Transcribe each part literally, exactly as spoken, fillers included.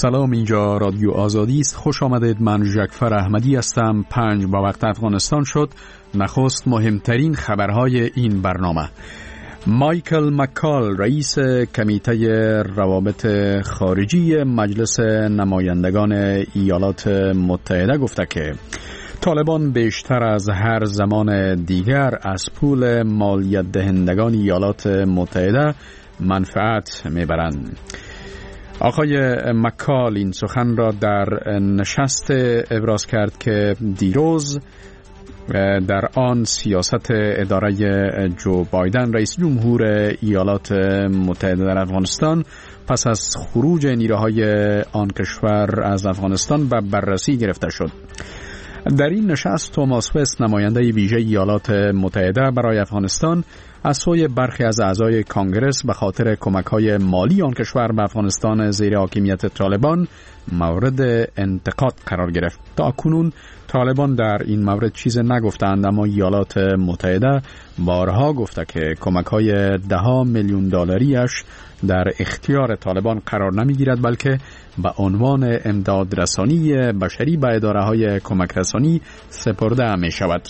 سلام، اینجا رادیو آزادی است. خوش آمدید. من جعفر احمدی هستم. پنج با وقت افغانستان شد. نخست مهمترین خبرهای این برنامه. مایکل مکال رئیس کمیته روابط خارجی مجلس نمایندگان ایالات متحده گفته که طالبان بیشتر از هر زمان دیگر از پول مالیات دهندگان ایالات متحده منفعت میبرند. آقای مکال این سخن را در نشست ابراز کرد که دیروز در آن سیاست اداره جو بایدن رئیس جمهور ایالات متحده در افغانستان پس از خروج نیروهای آن کشور از افغانستان به بررسی گرفته شد. در این نشست توماس وست نماینده ویژه ایالات متحده برای افغانستان از سوی برخی از اعضای کانگرس به خاطر کمک‌های مالی آن کشور به افغانستان زیر حاکمیت طالبان مورد انتقاد قرار گرفت. تا کنون طالبان در این مورد چیز نگفتند، اما ایالات متحده بارها گفته که کمک‌های ده میلیون دلاریش در اختیار طالبان قرار نمی‌گیرد، بلکه به عنوان امداد رسانی بشری به اداره‌های کمک رسانی سپرده می‌شود.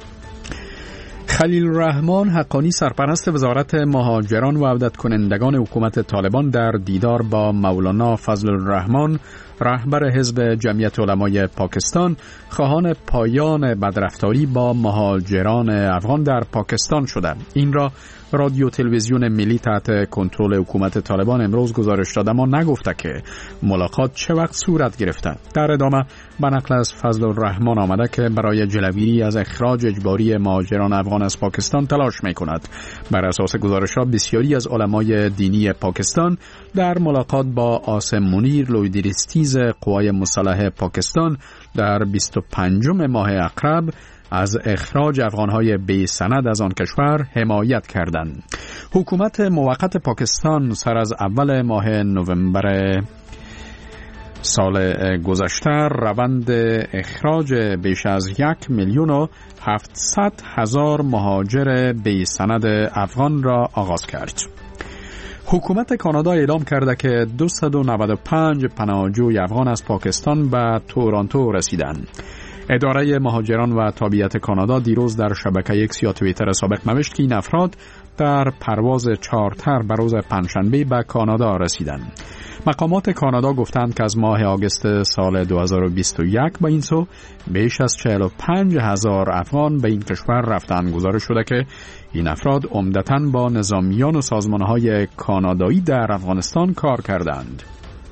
خلیل الرحمن حقانی سرپرست وزارت مهاجران و عودت کنندگان حکومت طالبان در دیدار با مولانا فضل الرحمن رهبر حزب جمعیت علمای پاکستان خواهان پایان بدرفتاری با مهاجران افغان در پاکستان شدند. این را رادیو تلویزیون ملی تحت کنترل حکومت طالبان امروز گزارش داد، اما نگفته که ملاقات چه وقت صورت گرفته. در ادامه به نقل از فضل الرحمن آمده که برای جلوگیری از اخراج اجباری مهاجران افغان از پاکستان تلاش می‌کند. بر اساس گزارش‌ها بسیاری از علمای دینی پاکستان در ملاقات با عاصم منیر لویدریستیز قوای مسلح پاکستان در بیست و پنجم ماه اقرب از اخراج افغانهای بی سند از آن کشور حمایت کردند. حکومت موقت پاکستان سر از اول ماه نوامبر سال گذشته روند اخراج بیش از یک میلیون و هفتصد هزار مهاجر بی سند افغان را آغاز کرد. حکومت کانادا اعلام کرده که دویست و نود و پنج پناهجوی افغان از پاکستان به تورنتو رسیدند. اداره مهاجران و تابعیت کانادا دیروز در شبکه اکس یا توییتر سابق نوشت که این افراد در پرواز چارتر به روز پنجشنبه به کانادا رسیدند. مقامات کانادا گفتند که از ماه آگوست سال دو هزار و بیست و یک به این سو بیش از چهل و پنج هزار افغان به این کشور رفتند. گزارش شده که این افراد عمدتاً با نظامیان و سازمان‌های کانادایی در افغانستان کار کردند.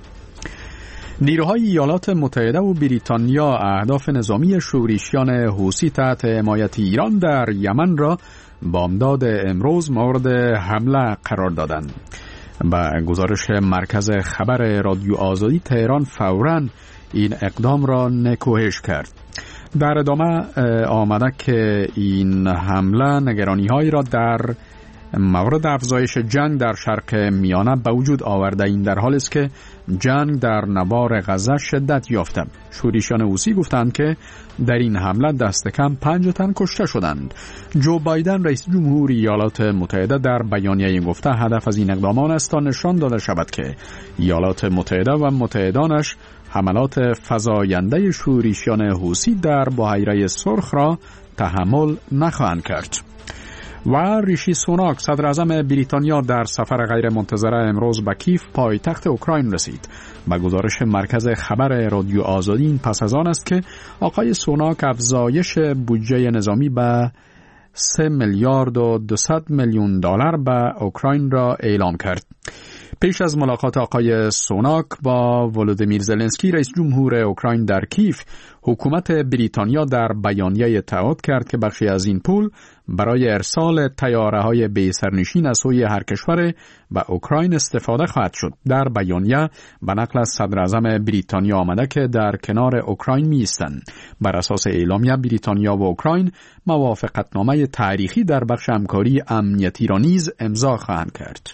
نیروهای ایالات متحده و بریتانیا اهداف نظامی شورشیان حوثی تحت حمایت ایران در یمن را بامداد امروز مورد حمله قرار دادند. با گزارش مرکز خبر رادیو آزادی تهران فوراً این اقدام را نکوهش کرد. در ادامه آمده که این حمله نگرانی‌هایی را در مورد افزایش جنگ در شرق میانه به وجود آورده. این در حالی است که جنگ در نوار غزه شدت یافته. شورشیان حوثی گفتند که در این حمله دست کم پنج تن کشته شدند. جو بایدن رئیس جمهور ایالات متحده در بیانیه گفته هدف از این اقدامان است تا نشان داده شود که ایالات متحده و متحدانش حملات فزاینده شورشیان حوثی در بحیره سرخ را تحمل نخواهند کرد. و ریشی سوناک صدر اعظم بریتانیا در سفر غیر منتظره امروز به کیف پایتخت اوکراین رسید. با گزارش مرکز خبر رادیو آزادی این پس از آن است که آقای سوناک افزایش بودجه نظامی به سه میلیارد و دویست میلیون دلار به اوکراین را اعلام کرد. پیش از ملاقات آقای سوناک با ولودیمیر زلنسکی رئیس جمهور اوکراین در کیف، حکومت بریتانیا در بیانیه تعهد کرد که بخشی از این پول برای ارسال طیاره‌های بی سرنشین از سوی هر کشور به اوکراین استفاده خواهد شد. در بیانیه به نقل از صدر اعظم بریتانیا آمده که در کنار اوکراین می‌ایستند. بر اساس اعلامیه بریتانیا و اوکراین موافقتنامه تاریخی در بخش همکاری امنیتی را نیز امضا خواهند کرد.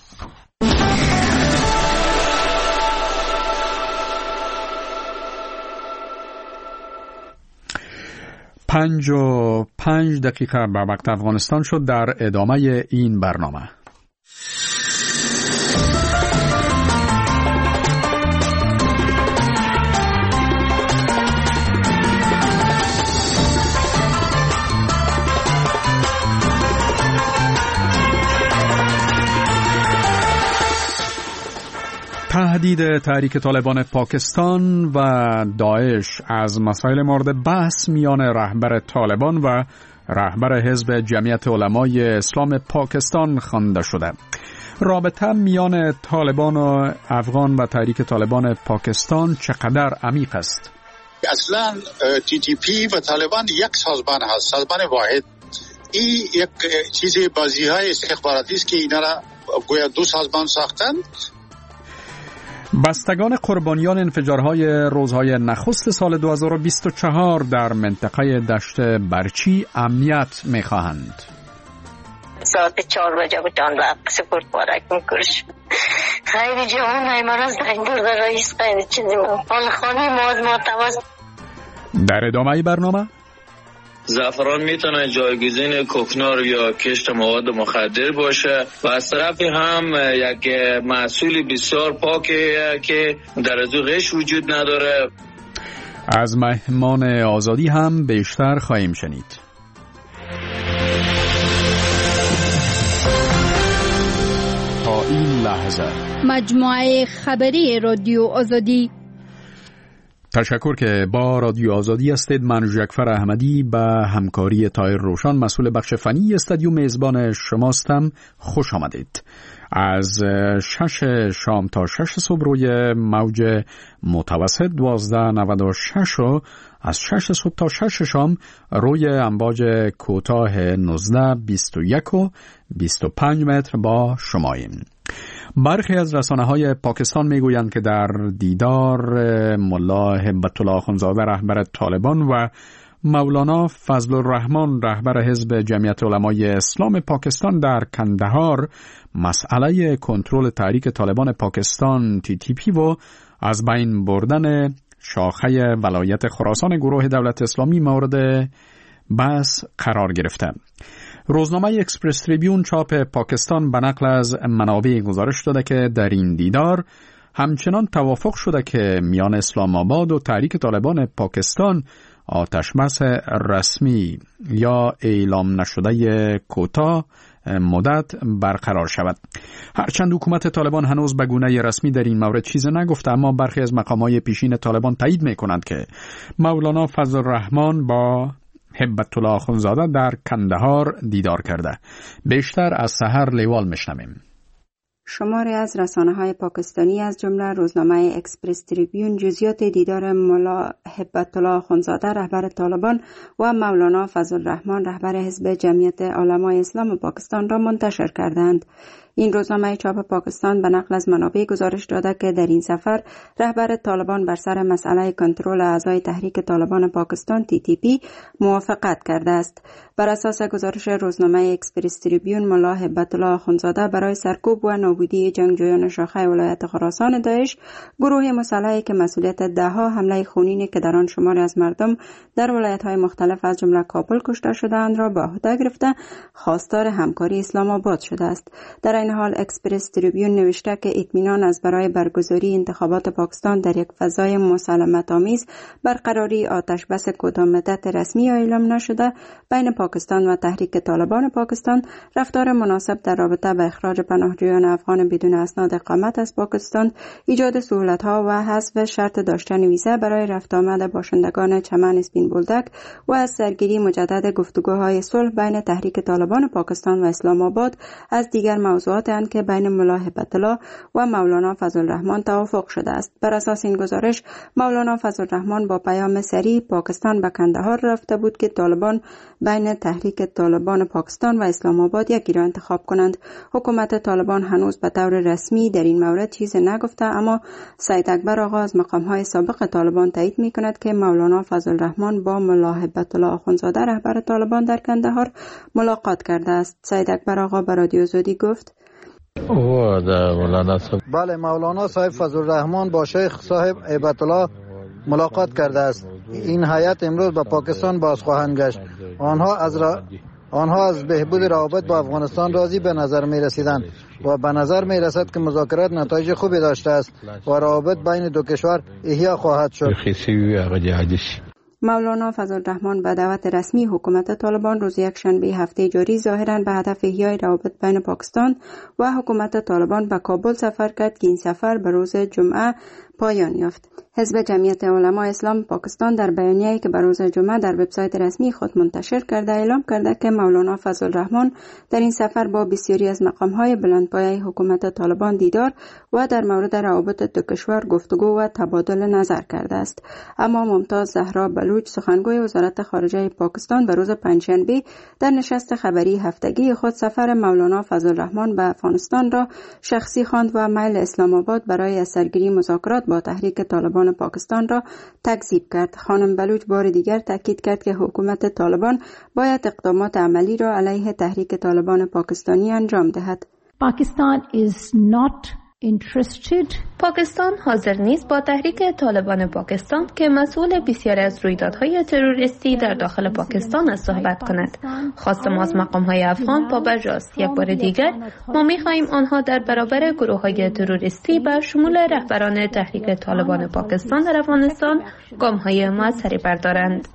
پنج و پنج دقیقه به وقت افغانستان شد. در ادامه این برنامه تهدید تحریک طالبان پاکستان و داعش از مسائل مورد بحث میان رهبر طالبان و رهبر حزب جمعیت علمای اسلام پاکستان خوانده شده. رابطه میان طالبان و افغان و تحریک طالبان پاکستان چقدر عمیق است؟ اصلا تی تی پی و طالبان یک سازمان هست، سازمان واحد. این یک چیزی بازی های استخباراتی است که اینا را گویا دو سازمان ساختند. بستگان قربانیان انفجارهای روزهای نخست سال دو هزار و بیست و چهار در منطقه دشت برچی امنیت می‌خواهند. ساعت چهار بجه بودن و سپورت بارک میکرش خیلی جوان های مرز در این دور در رئیس خیلی چیزی حال خانی مواد ماتواز. در ادامه برنامه زعفران میتونه جایگزین کوکنار یا کشت مواد مخدر باشه و از طرف هم یک محصول بسیار پاکه که در از غش وجود نداره. از مهمان آزادی هم بیشتر خواهیم شنید. تا این لحظه مجموعه خبری رادیو آزادی. تشکر که با رادیو آزادی هستید. من جعفر احمدی به همکاری طاهر روشن مسئول بخش فنی استودیو میزبان شماستم. خوش آمدید. از شش شام تا شش صبح روی موج متوسط دوازده نود و شش و از شش صبح تا شش شام روی امواج کوتاه نوزده بیست و یک و بیست و پنج متر با شماییم. برخی از رسانه‌های پاکستان میگویند که در دیدار ملا هبت‌الله اخوندزاده رهبر طالبان و مولانا فضل الرحمن رهبر حزب جمعیت علمای اسلام پاکستان در کندهار مسئله کنترل تحریک طالبان پاکستان تی تی پی و از بین بردن شاخه ولایت خراسان گروه دولت اسلامی مورد بحث قرار گرفته. روزنامه اکسپرس تریبیون چاپ پاکستان به نقل از منابع گزارش داده که در این دیدار همچنان توافق شده که میان اسلام آباد و تحریک طالبان پاکستان آتشبس رسمی یا اعلام نشده کوتاه مدت برقرار شود. هرچند حکومت طالبان هنوز به گونه رسمی در این مورد چیز نگفته، اما برخی از مقامات پیشین طالبان تایید می‌کنند که مولانا فضل الرحمن با هبت‌الله اخوندزاده در کندهار دیدار کرده. بیشتر از سحر لیوال میشنویم. شماری از رسانه‌های پاکستانی از جمله روزنامه اکسپرس تریبیون جزئیات دیدار ملا هبت‌الله اخوندزاده رهبر طالبان و مولانا فضل الرحمن رهبر حزب جمعیت علمای اسلام پاکستان را منتشر کردند. این روزنامه چاپ پاکستان به نقل از منابع گزارش داده که در این سفر رهبر طالبان بر سر مسئله کنترل اعضای تحریک طالبان پاکستان تی تی پی موافقت کرده است. بر اساس گزارش روزنامه اکسپرس تریبیون ملا هبت‌الله اخوندزاده برای سرکوب و نابودی جنگجویان شاخه ولایت خراسان داعش، گروه مسلحی که مسئولیت دهها حمله خونینی که در آن شماری از مردم در ولایت‌های مختلف از جمله کابل کشته شده‌اند را به عهده گرفته، خواستار همکاری اسلام آباد شده است. در این حال اکسپرس تریبیون نوشته که اطمینان از برای برگزاری انتخابات پاکستان در یک فضای مسالمت‌آمیز برقراری آتشبس کوتاه مدت رسمی اعلام نشده بین پاکستان و تحریک طالبان پاکستان، رفتار مناسب در رابطه با اخراج پناهجویان افغان بدون اسناد اقامت از پاکستان، ایجاد سهولت‌ها و حذف شرط داشتن ویزا برای رفت آمد باشندگان چمن اسپین بولدک و از سرگیری مجدد گفتگوهای صلح بین تحریک طالبان پاکستان و اسلام آباد از دیگر موضوعات اند که بین ملا هبت‌الله و مولانا فضل الرحمن توافق شده است. بر اساس این گزارش مولانا فضل الرحمن با پیام سریع پاکستان به کندهار رفته بود که طالبان بین تحریک طالبان پاکستان و اسلام آباد یکی را انتخاب کنند. حکومت طالبان هنوز به طور رسمی در این مورد چیز نگفته، اما سید اکبر آقا از مقام‌های سابق طالبان تایید می‌کند که مولانا فضل الرحمن با ملا هبت‌الله اخوندزاده رهبر طالبان در کندهار ملاقات کرده است. سید اکبر آقا به رادیو آزادی گفت: بله، مولانا صاحب فضل الرحمن با شیخ صاحب هبت‌الله ملاقات کرده است. این هیئت امروز به پاکستان باز خواهند گشت. آنها از را... آنها از بهبود روابط با افغانستان راضی به نظر می رسیدند و به نظر می رسد که مذاکرات نتایج خوبی داشته است و روابط بین دو کشور احیا خواهد شد. مولانا فضل الرحمن به دعوت رسمی حکومت طالبان روز یکشنبه هفته جاری ظاهراً به هدف احیای روابط بین پاکستان و حکومت طالبان به کابل سفر کرد که این سفر به روز جمعه پایان یافت. حزب جمعیت علمای اسلام پاکستان در بیانیه‌ای که به روز جمعه در وبسایت رسمی خود منتشر کرده اعلام کرده که مولانا فضل الرحمن در این سفر با بسیاری از مقام‌های بلندپایه حکومت طالبان دیدار و در مورد روابط دو کشور گفتگو و تبادل نظر کرده است. اما ممتاز زهرا بلوچ سخنگوی وزارت خارجه پاکستان به روز پنجشنبه در نشست خبری هفتگی خود سفر مولانا فضل الرحمن به افغانستان را شخصی خواند و میل اسلام آباد برای از سرگیری مذاکرات با تحریک طالبان پاکستان را تکذیب کرد. خانم بلوچ بار دیگر تاکید کرد که حکومت طالبان باید اقدامات عملی را علیه تحریک طالبان پاکستانی انجام دهد. پاکستان is not interested. پاکستان حاضر نیست با تحریک طالبان پاکستان که مسئول بسیاری از رویدادهای تروریستی در داخل پاکستان است صحبت کند. خواست ما از مقام‌های افغان پابرجاست. یک بار دیگر ما می‌خواهیم آنها در برابر گروه‌های تروریستی به شمول رهبران تحریک طالبان پاکستان در افغانستان گام‌های موثری بردارند.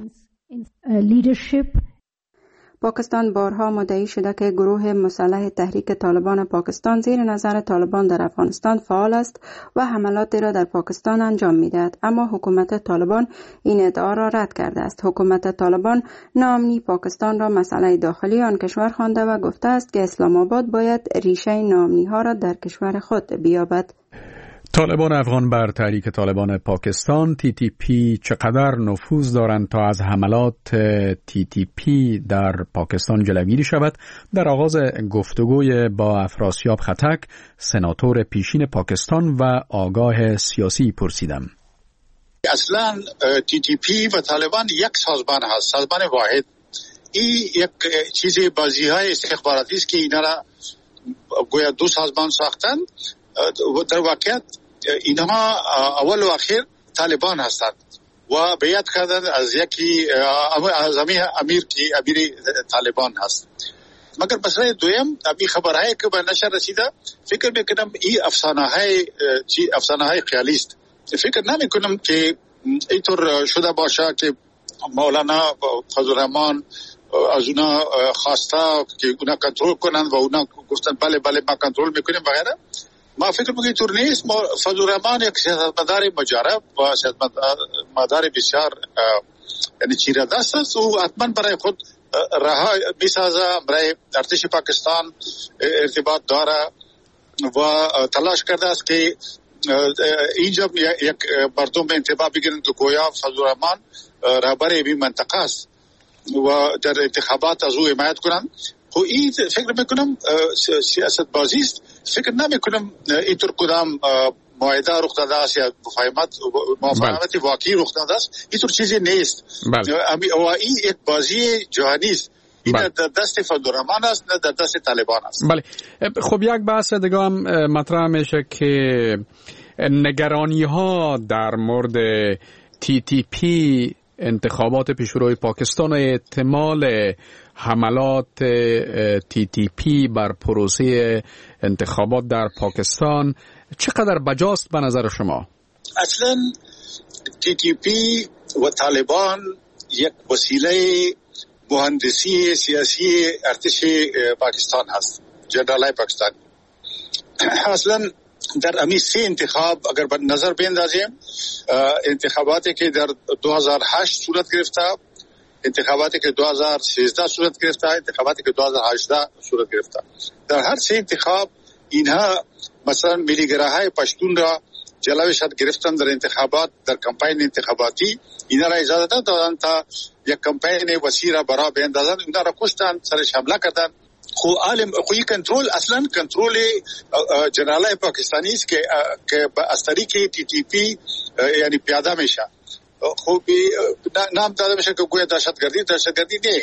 پاکستان بارها مدعی شده که گروه مسلح تحریک طالبان پاکستان زیر نظر طالبان در افغانستان فعال است و حملاتی را در پاکستان انجام می‌دهد، اما حکومت طالبان این ادعا را رد کرده است. حکومت طالبان ناامنی پاکستان را مسئله داخلی آن کشور خوانده و گفته است که اسلام آباد باید ریشه ناامنی‌ها را در کشور خود بیابد. طالبان افغان بر تحریک طالبان پاکستان تی تی پی چقدر نفوذ دارند تا از حملات تی تی پی در پاکستان جلوگیری شود؟ در آغاز گفتگوی با افراسیاب خطک، سناتور پیشین پاکستان و آگاه سیاسی پرسیدم. اصلا تی تی پی و طالبان یک سازمان هست، سازمان واحد. این یک چیز بازی های استخباراتی است که اینا را گویا دو سازمان ساختن. در واقعیت اینها اول و آخر طالبان هستند و بیعت کردن از یکی از امیر امیر که امیر طالبان هست. مگر مسئله دویم ابی خبرهای که به نشر رسیده، فکر میکنم این افسانه های چی افسانه های خیالی است. فکر نمیکنم که اینطور شده باشه که مولانا فضل الرحمن از اونا خواسته که اونا کنترل کنن و اونا گفتن بله بله ما کنترل میکنیم وغیره. ما فکر میکنم طور نیست. فضل الرحمن یک سیاستمدار مجرب و سیاستمدار بسیار یعنی چیره دست است و حتما برای خود راه میسازه، برای ارتش پاکستان ارتباط داره و تلاش کرده است که اینجا یک مردم به انتباه بگیرند که گویا فضل الرحمن رهبر این منطقه است و در انتخابات از او حمایت کنند. خب این فکر میکنم سیاست بازی است. فکر نمیکنم اینطور کدام معاهده رخ داده است یا مفاهمت مفاهمت واقعی رخ داده است. اینطور چیزی نیست. و این یک بازی جهانی است. این در دست فضل الرحمن است، نه در دست طالبان است. بله. خب یک بحث دیگه هم مطرح میشه که نگرانی ها در مورد تی تی پی، انتخابات پیشروی پاکستان و احتمال حملات تی تی پی بر پروسه انتخابات در پاکستان چقدر بجاست به نظر شما؟ اصلا تی تی پی و طالبان یک وسیله مهندسی سیاسی ارتش پاکستان هست، جنرالای پاکستان. اصلا در امی سه انتخاب اگر به نظر بیندازیم، انتخاباتی که در دو هزار و هشت صورت گرفته، انتخاباتی که دو هزار و سیزده صورت گرفته، انتخاباتی که دو هزار و هجده صورت گرفته، در هر سه انتخاب اینها مثلا ملیگراهای پشتون را جلوشت گرفتن در انتخابات، در کمپین انتخاباتی اینا را اجازه دادن تا یک کمپین وسیع را برای بیندازن، اینا را کشتن، سرش حمله کردن. خو عالم خوی کنترل اصلا کنترل جنرالای پاکستانی است که که از طریق تی تی پی یعنی پیاده میشه. خب نام داده میشه که گویا دهشتگردی دهشتگردی نه،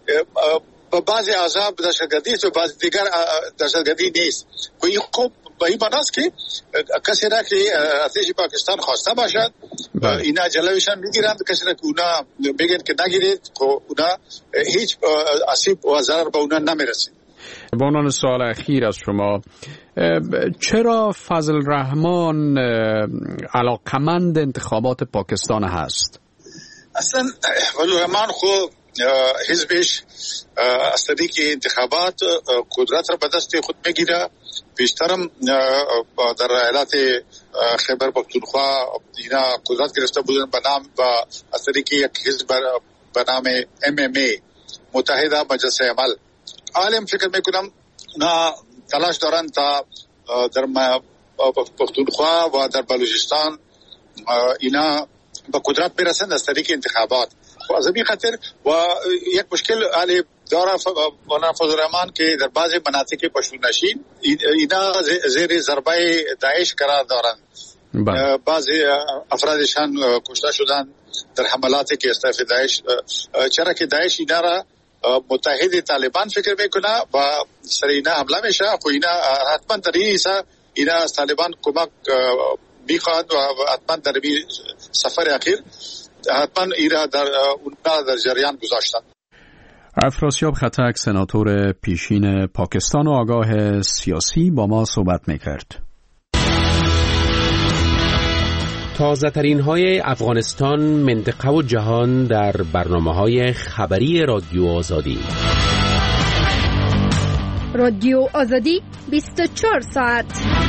با بعضی احزاب دهشتگردی است و بعضی دیگر دهشتگردی نیست. کوئی خوب به این معناست که کسی را که ارتش پاکستان خواسته باشد اینا جلوشان میگیرند، کسی را که اونا بگن که نگیرید خب اونا هیچ آسیب و ضرر به اونا نمیرسید. با عنوان سوال اخیر از شما، چرا فضل الرحمن علاقمند انتخابات پاکستان هست؟ اصلا ولورحمان خو حزبش از طریق انتخابات قدرت را به دست خود میگیره. بیشترم در ایالت خیبر پختونخوا اینا قدرت گرفته بودن به نام و از طریق یک حزب به نام ام ام ای متحده مجلس عمل. عالم فکر میکنم اونا تلاش دارن تا در پختونخوا و در بلوچستان اینا به قدرت برسند از طریق انتخابات. از این خاطر و یک مشکل علی داره مولانا فضل الرحمن که در بعضی مناطق پشتونشین اینا زیر ضربه داعش قرار دارند. بعضی افرادشان کشته شدن در حملاتی که استف داعش، چرا که داعش اینا را متحد طالبان فکر میکنه و سر اینا حمله میشه. خو اینا حتما در این حصه اینا از طالبان کمک میخواد و حتما در این سفر اخیر حتما اینا در اونها در جریان گذاشتن. افراسیاب خطک، سناتور پیشین پاکستان و آگاه سیاسی، با ما صحبت میکرد. تازه ترین های افغانستان، منطقه و جهان در برنامه های خبری رادیو آزادی. رادیو آزادی بیست و چهار ساعت.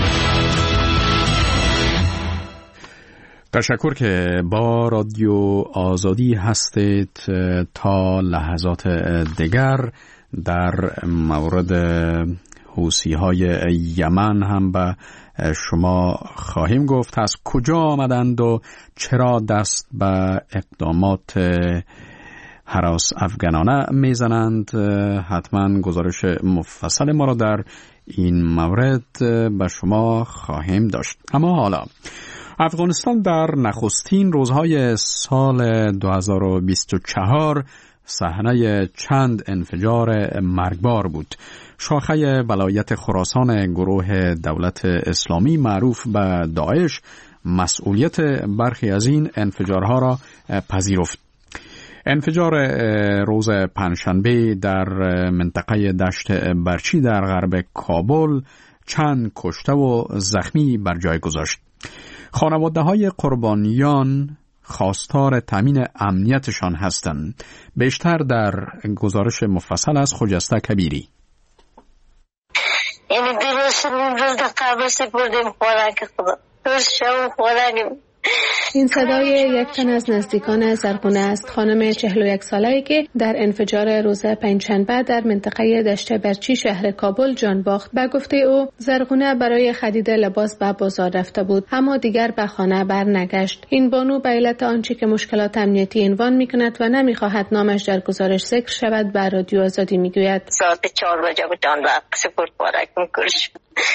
تشکر که با رادیو آزادی هستید. تا لحظات دیگر در مورد حوثی های یمن هم به شما خواهیم گفت از کجا آمدند و چرا دست به اقدامات هراس افغانانه میزنند. حتما گزارش مفصل ما را در این مورد به شما خواهیم داشت. اما حالا افغانستان در نخستین روزهای سال دو هزار و بیست و چهار صحنه چند انفجار مرگبار بود. شاخه ولایت خراسان گروه دولت اسلامی معروف به داعش مسئولیت برخی از این انفجارها را پذیرفت. انفجار روز پنجشنبه در منطقه دشت برچی در غرب کابل چند کشته و زخمی بر جای گذاشت. خانواده های قربانیان خواستار تامین امنیتشان هستند. بیشتر در گزارش مفصل از خجسته کبیری. یعنی درست روز قبل سپردیم خوراک خدا. روز شب خوراک. این صدای یک تن از نزدیکان زرغونه است، خانم چهل و یک ساله‌ای که در انفجار روز پنجشنبه در منطقه دشت برچی شهر کابل جان باخت. به گفته او زرغونه برای خرید لباس به بازار رفته بود اما دیگر به خانه برنگشت. این بانو به علت آنچه که مشکلات امنیتی عنوان می‌کند و نمی‌خواهد نامش در گزارش ذکر شود به رادیو آزادی می‌گوید. ساعت چهار بجه بود جان باخت سپورت خوراک می‌کرش.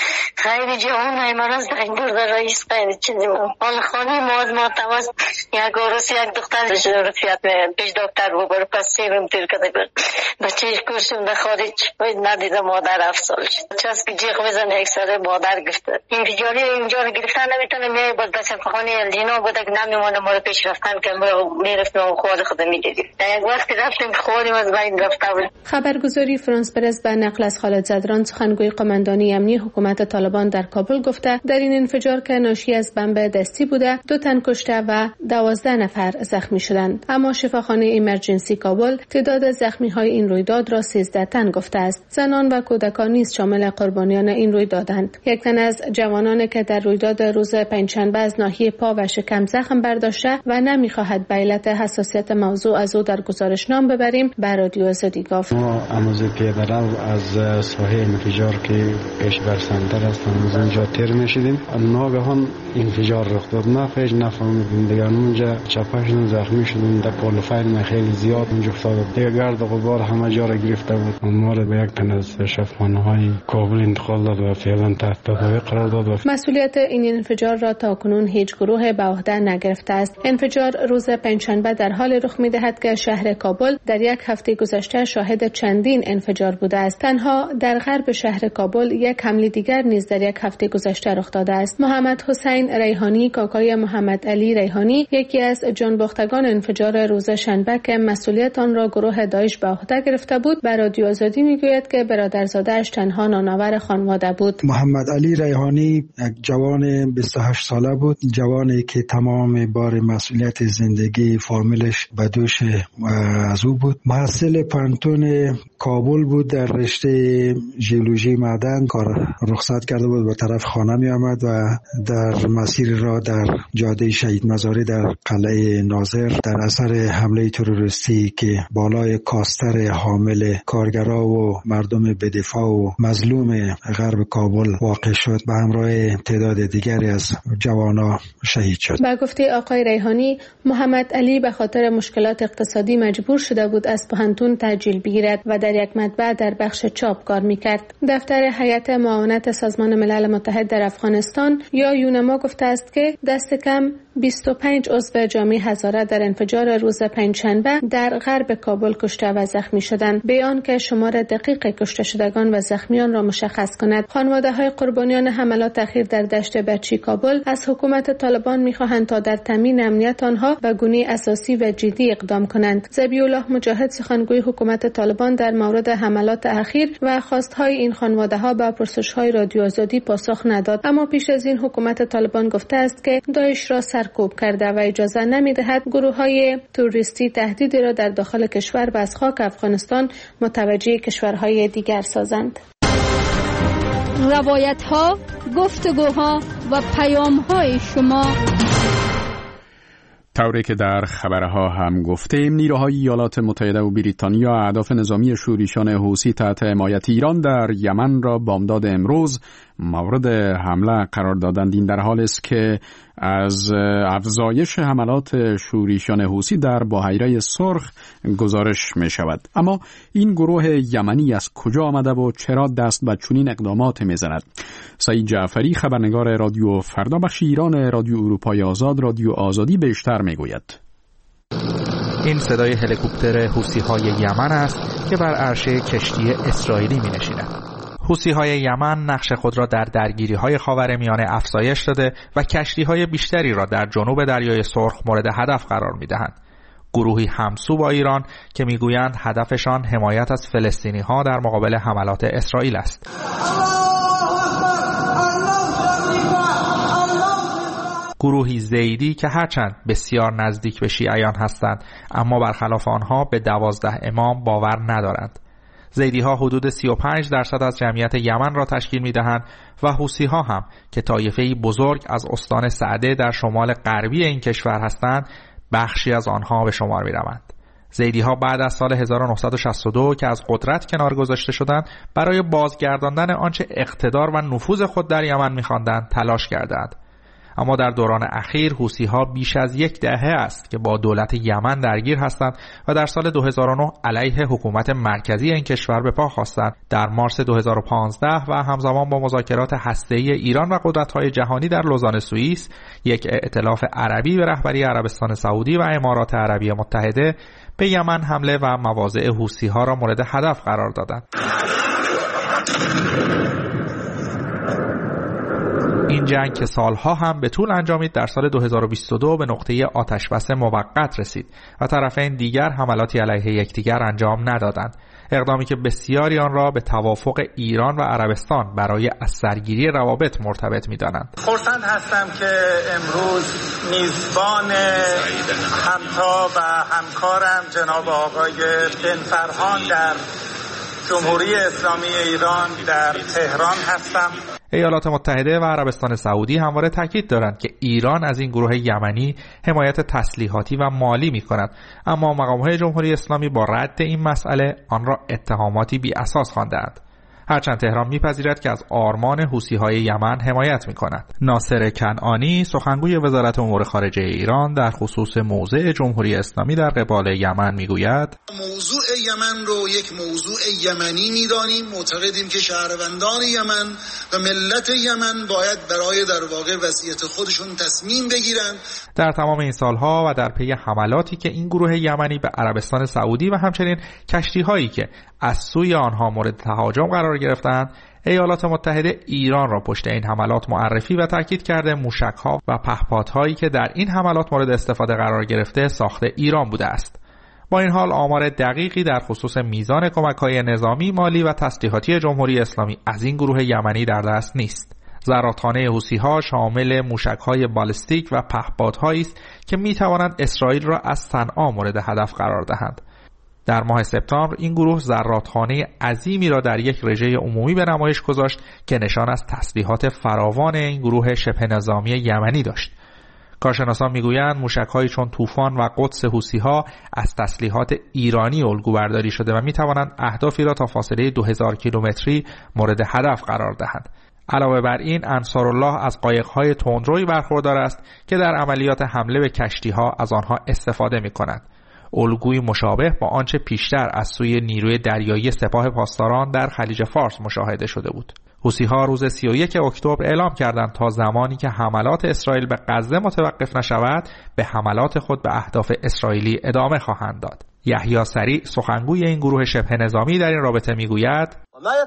خیلی جوان ایماناز در این دور در رئیس خیلی چیزی بود. حال خانی مواد ما تماس یک عروس یک دختر رفیات میں پیش دکتر رو بر پس سیرم تیر کده بود. بچهش کشتم در خارج ندیدم مادر افسال شد. چاس که جیغ بزن یک سر مادر گفته. این تجاری اینجا رو گرفتن نمیتونه میای باز بس فخانی الدینا بود که نمیمونه ما رو پیش رفتن که ما میرفتیم و خود خود میدیدیم. در یک وقت رفتیم خودیم از بین رفته بود. خبرگزاری فرانس پرس به نقل از خالد زدران سخنگوی قماندانی امنی حکومت طالبان در کابل گفته در این انفجار که ناشی از بمب دستی بوده دو تن کشته و دوازده نفر زخمی شدند. اما شفاخانه ایمرجنسی کابل تعداد زخمی های این رویداد را سیزده تن گفته است. زنان و کودکان نیز شامل قربانیان این رویدادند. یک تن از جوانانی که در رویداد روز پنجشنبه از ناحیه پا و شکم زخم برداشته و نمیخواهد به علت حساسیت موضوع از او در گزارش نام ببریم به رادیو آزادی گفت. ما امروز پیاده رو از ساحه انفجار که پیش بر سنتر است از اونجا تیر میشدیم، ناگهان انفجار رخ داد. ما پیش نفهمیدیم دیگه، اونجا چپاشون زخمی شدیم. در پالوفاین خیلی زیاد اونجا افتاد. دیگه گرد و غبار همه جا را گرفته بود. ما رو به یک تن از شفاخانه‌های کابل انتقال داد و فعلا تحت تداوی قرار داد. مسئولیت این انفجار را تاکنون هیچ گروه به عهده نگرفته است. انفجار روز پنجشنبه در حال رخ می‌دهد که شهر کابل در یک هفته گذشته شاهد چندین انفجار بوده است. تنها در غرب شهر کابل یک حمله حمله دیگر نیز در یک هفته گذشته رخ داده است. محمد حسین ریحانی، کاکای محمد علی ریحانی، یکی از جانباختگان انفجار روز شنبه که مسئولیت آن را گروه داعش به عهده گرفته بود، به رادیو آزادی میگوید که برادرزاده‌اش تنها نانآور خانواده بود. محمد علی ریحانی یک جوان بیست و هشت ساله بود، جوانی که تمام بار مسئولیت زندگی فامیلش به دوش از او بود. محصل پانتون کابل بود، در رشته ژئولوژی معدن کار رخصت کرده بود، به طرف خانه می آمد و در مسیر را در جاده شهید مزاری در قلعه ناظر در اثر حمله تروریستی که بالای کاستر حامل کارگرا و مردم بدفاع و مظلوم غرب کابل واقع شد، به همراه تعداد دیگری از جوانا شهید شد. با گفته آقای ریحانی، محمد علی به خاطر مشکلات اقتصادی مجبور شده بود از پانتون تأجیل بگیرد و در یک مطبع در بخش چاپ کار میکرد. دفتر هیئت معاونت سازمان ملل متحد در افغانستان یا یونما گفته است که دست کم بیست و پنج عضو جامعه هزاره در انفجار روز پنجشنبه در غرب کابل کشته و زخمی شدند. بیان که شمار دقیق کشته شدگان و زخمیان را مشخص کند. خانواده‌های قربانیان حملات اخیر در دشت بچی کابل از حکومت طالبان می‌خواهند تا در تامین امنیت آنها به گونه اساسی و جدی اقدام کنند. ذبیح الله مجاهد، سخنگوی حکومت طالبان، در مورد حملات اخیر و خواستهای این خانواده‌ها به پرسش‌های رادیو آزادی پاسخ نداد، اما پیش از این حکومت طالبان گفته است که داعش را سرکوب کرده و اجازه نمی‌دهد گروه‌های تروریستی تهدیدی را در داخل کشور و از خاک افغانستان متوجه کشورهای دیگر سازند. روایت‌ها، گفتگوها و پیام‌های شما. طوری که در خبرها هم گفتیم، نیروهای ایالات متحده و بریتانیا اهداف نظامی شورشیان حوثی تحت حمایت ایران در یمن را بامداد امروز مورد حمله قرار دادند. این در حالی است که از افزایش حملات شورشیان حوثی در بحیره سرخ گزارش می شود. اما این گروه یمنی از کجا آمده و چرا دست به چنین اقدامات می زند؟ سعید جعفری، خبرنگار رادیو فردا بخش ایران رادیو اروپای آزاد رادیو آزادی، بیشتر می گوید. این صدای هلیکوپتر حوثی‌های یمن است که بر عرشه کشتی اسرائیلی می نشیند. حوثی‌های یمن نقش خود را در درگیری‌های خاورمیانه افزایش داده و کشتی‌های بیشتری را در جنوب دریای سرخ مورد هدف قرار می‌دهند. گروهی همسو با ایران که می‌گویند هدفشان حمایت از فلسطینی‌ها در مقابل حملات اسرائیل است. گروهی زیدی که هرچند بسیار نزدیک به شیعیان هستند، اما برخلاف آنها به دوازده امام باور ندارند. زیدی ها حدود سی و پنج درصد از جمعیت یمن را تشکیل می دهند و حوثی ها هم که طایفه‌ای بزرگ از استان سعده در شمال غربی این کشور هستند، بخشی از آنها به شمار می روند. زیدی ها بعد از سال هزار و نهصد و شصت و دو که از قدرت کنار گذاشته شدند، برای بازگرداندن آنچه اقتدار و نفوذ خود در یمن می خواندند تلاش کردند. اما در دوران اخیر حوثی‌ها بیش از یک دهه است که با دولت یمن درگیر هستند و در سال دو هزار و نه علیه حکومت مرکزی این کشور به پا خواستند. در مارس دو هزار و پانزده و همزمان با مذاکرات هسته‌ای ایران و قدرت‌های جهانی در لوزان سوئیس، یک ائتلاف عربی به رهبری عربستان سعودی و امارات عربی متحده به یمن حمله و مواضع حوثی‌ها را مورد هدف قرار دادند. این جنگ که سالها هم به طول انجامید، در سال دو هزار و بیست و دو به نقطه آتشبس موقت رسید و طرفین دیگر حملاتی علیه یکدیگر انجام ندادند. اقدامی که بسیاری آن را به توافق ایران و عربستان برای از سرگیری روابط مرتبط می‌دانند. خرسند هستم که امروز میزبان همتا و همکارم جناب آقای بن فرهان در جمهوری اسلامی ایران در تهران هستم. ایالات متحده و عربستان سعودی همواره تاکید دارند که ایران از این گروه یمنی حمایت تسلیحاتی و مالی می‌کند، اما مقام‌های جمهوری اسلامی با رد این مسئله آن را اتهاماتی بی اساس خواندند. هرچند تهران میپذیرد که از آرمان حوثی‌های یمن حمایت می‌کند. ناصر کنعانی، سخنگوی وزارت امور خارجه ایران، در خصوص موضع جمهوری اسلامی در قبال یمن میگوید: موضوع یمن رو یک موضوع یمنی می‌دانیم، معتقدیم که شهروندان یمن و ملت یمن باید برای در واقع وضعیت خودشون تصمیم بگیرند. در تمام این سالها و در پی حملاتی که این گروه یمنی به عربستان سعودی و همچنین کشتی‌هایی که از سوی آنها مورد تهاجم قرار قرار گرفتند، ایالات متحده ایران را پشت این حملات معرفی و تاکید کرده موشک‌ها و پهپادهایی که در این حملات مورد استفاده قرار گرفته ساخت ایران بوده است. با این حال آمار دقیقی در خصوص میزان کمک‌های نظامی، مالی و تسلیحاتی جمهوری اسلامی از این گروه یمنی در دست نیست. زرادخانه حوثی‌ها شامل موشک‌های بالستیک و پهپادهایی است که می‌توانند اسرائیل را از صنعا مورد هدف قرار دهند. در ماه سپتامبر این گروه زرادخانه عظیمی را در یک رژه عمومی به نمایش گذاشت که نشان از تسلیحات فراوان این گروه شبه نظامی یمنی داشت. کارشناسان میگویند موشک‌هایی چون طوفان و قدس حوثی‌ها از تسلیحات ایرانی الگو برداری شده و می‌توانند اهدافی را تا فاصله دو هزار کیلومتری مورد هدف قرار دهند. علاوه بر این انصارالله از قایق‌های تندرویی برخوردار است که در عملیات حمله به کشتی‌ها از آنها استفاده می‌کنند. الگوی مشابه با آنچه پیشتر از سوی نیروی دریایی سپاه پاسداران در خلیج فارس مشاهده شده بود. حوثی‌ها روز سی و یک اکتبر اعلام کردند تا زمانی که حملات اسرائیل به غزه متوقف نشود، به حملات خود به اهداف اسرائیلی ادامه خواهند داد. یحیی سریع سخنگوی این گروه شبه نظامی در این رابطه میگوید: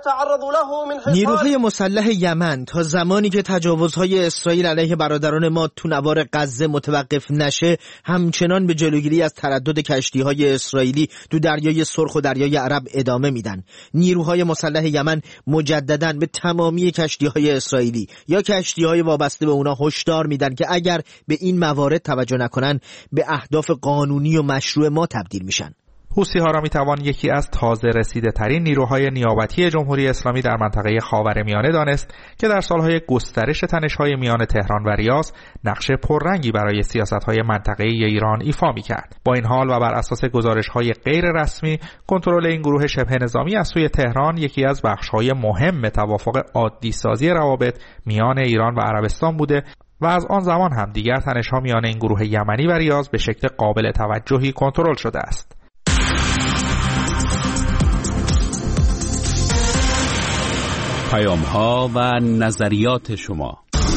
نیروهای مسلح یمن تا زمانی که تجاوزهای اسرائیل علیه برادران ما تو نوار غزه متوقف نشه، همچنان به جلوگیری از تردد کشتی‌های اسرائیلی تو دریای سرخ و دریای عرب ادامه میدن. نیروهای مسلح یمن مجدداً به تمامی کشتی‌های اسرائیلی یا کشتی‌های وابسته به اونا هشدار میدن که اگر به این موارد توجه نکنن، به اهداف قانونی و مشروع ما تبدیل میشن. حوثی‌ها را میتوان یکی از تازه رسیده ترین نیروهای نیابتی جمهوری اسلامی در منطقه خاورمیانه دانست که در سالهای گسترش تنش‌های میان تهران و ریاض نقش پررنگی برای سیاست‌های منطقه‌ای ایران ایفا می‌کرد. با این حال و بر اساس گزارش‌های غیر رسمی، کنترل این گروه شبه نظامی از سوی تهران یکی از بخش‌های مهم توافق عادی سازی روابط میان ایران و عربستان بوده و از آن زمان هم دیگر تنش‌ها میان این گروه یمنی و ریاض به شکل قابل توجهی کنترل شده است. پیام‌ها و نظریات شما.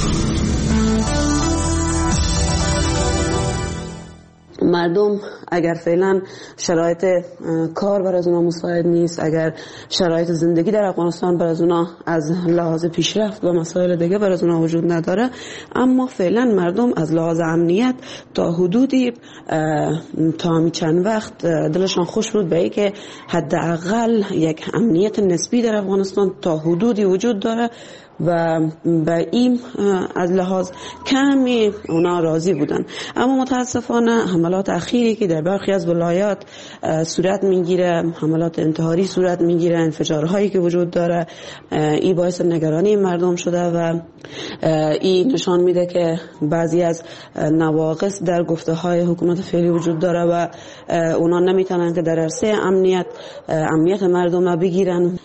مردم اگر فعلا شرایط کار بر از اونا مساعد نیست، اگر شرایط زندگی در افغانستان بر از اونا از لحاظ پیشرفت و مسائل دیگه بر از اونا وجود نداره، اما فعلا مردم از لحاظ امنیت تا حدودی تا چند وقت دلشان خوش بود به اینکه حداقل یک امنیت نسبی در افغانستان تا حدودی وجود داره و به این از لحاظ کمی اونا راضی بودن. اما متاسفانه حملات اخیری که در برخی از ولایات صورت میگیره، حملات انتحاری صورت میگیره، انفجارهایی که وجود داره، این باعث نگرانی مردم شده و این نشان میده که بعضی از نواقص در گفته های حکومت فعلی وجود داره و اونا نمیتونن که در عرصه امنیت امنیت مردم رو بگیرن.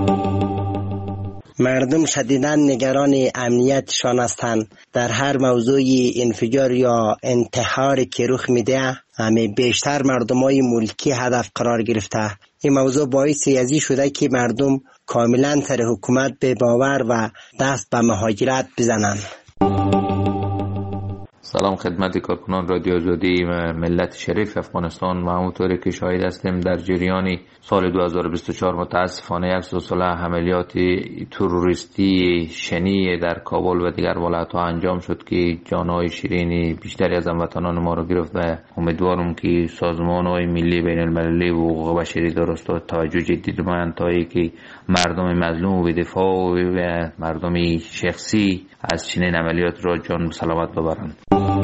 مردم شدیداً نگران امنیتشان هستند. در هر موضوع انفجار یا انتحاری که رخ میده، همه بیشتر مردمای ملکی هدف قرار گرفته. این موضوع باعث ازی شده که مردم کاملا سر حکومت به باور و دست به مهاجرت بزنند. سلام خدمت کارکنان رادیو آزادی ملت شریف افغانستان. ما همونطوری که شاهد هستیم در جریان سال دو هزار و بیست و چهار متاسفانه یک سلسله عملیات تروریستی شنی در کابل و دیگر ولایت‌ها انجام شد که جان‌های شیرین بیشتری از هموطنان ما را گرفت و امیدوارم که سازمان‌های ملی بین المللی و حقوق بشری درست و توجه جدی نمایند تا اینکه مردم مظلوم و دفاع و مردم شخصی از چنین عملیات را جان سلامت ببرند.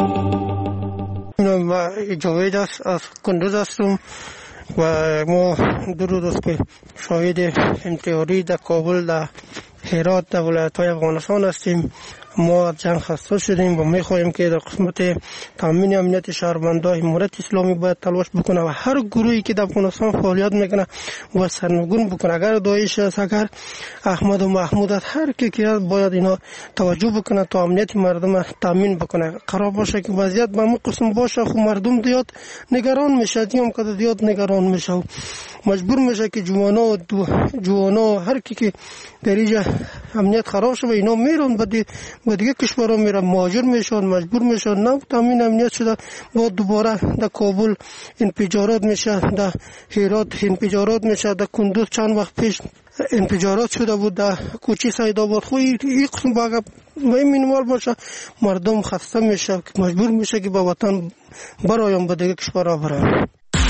ما جاوید است از کندوز هستم و ما دو روز است که شاهد انتحاری در کابل در هرات در ولایت‌های افغانستان هستیم. ما از جنگ خسته شدیم و می‌خواهیم که در قسمت تامین امنیت شهروندان امارت اسلامی باید تلاش بکنه و هر گروهی که در افغانستان فعالیت میکنه و سرنگون بکنه، اگر داعش است، اگر احمد و محمود است، هر کی که باید اینا توجه بکنه تا امنیت مردم تامین بکنه. قرار باشه که وضعیت به همون قسم باشه، خب مردم دیاد نگران میشه، دیام که دیاد نگران میشه، مجبور میشه که جوانا و جوانا هر کی که در اینجا امنیت خراب شده اینا میرن بعد و دیگه کشورها میرن، مهاجر میشن، مجبور میشن. نه تامین امنیت شده با دوباره در کابل انفجارات میشه، در هرات انفجارات میشه، در کندوز چند وقت پیش انفجارات شده بود در کوچه سیدآباد. خو این قسم باید مینیمال باشه، مردم خسته میشه، مجبور میشه که به وطن برایم به دیگه کشورها برن.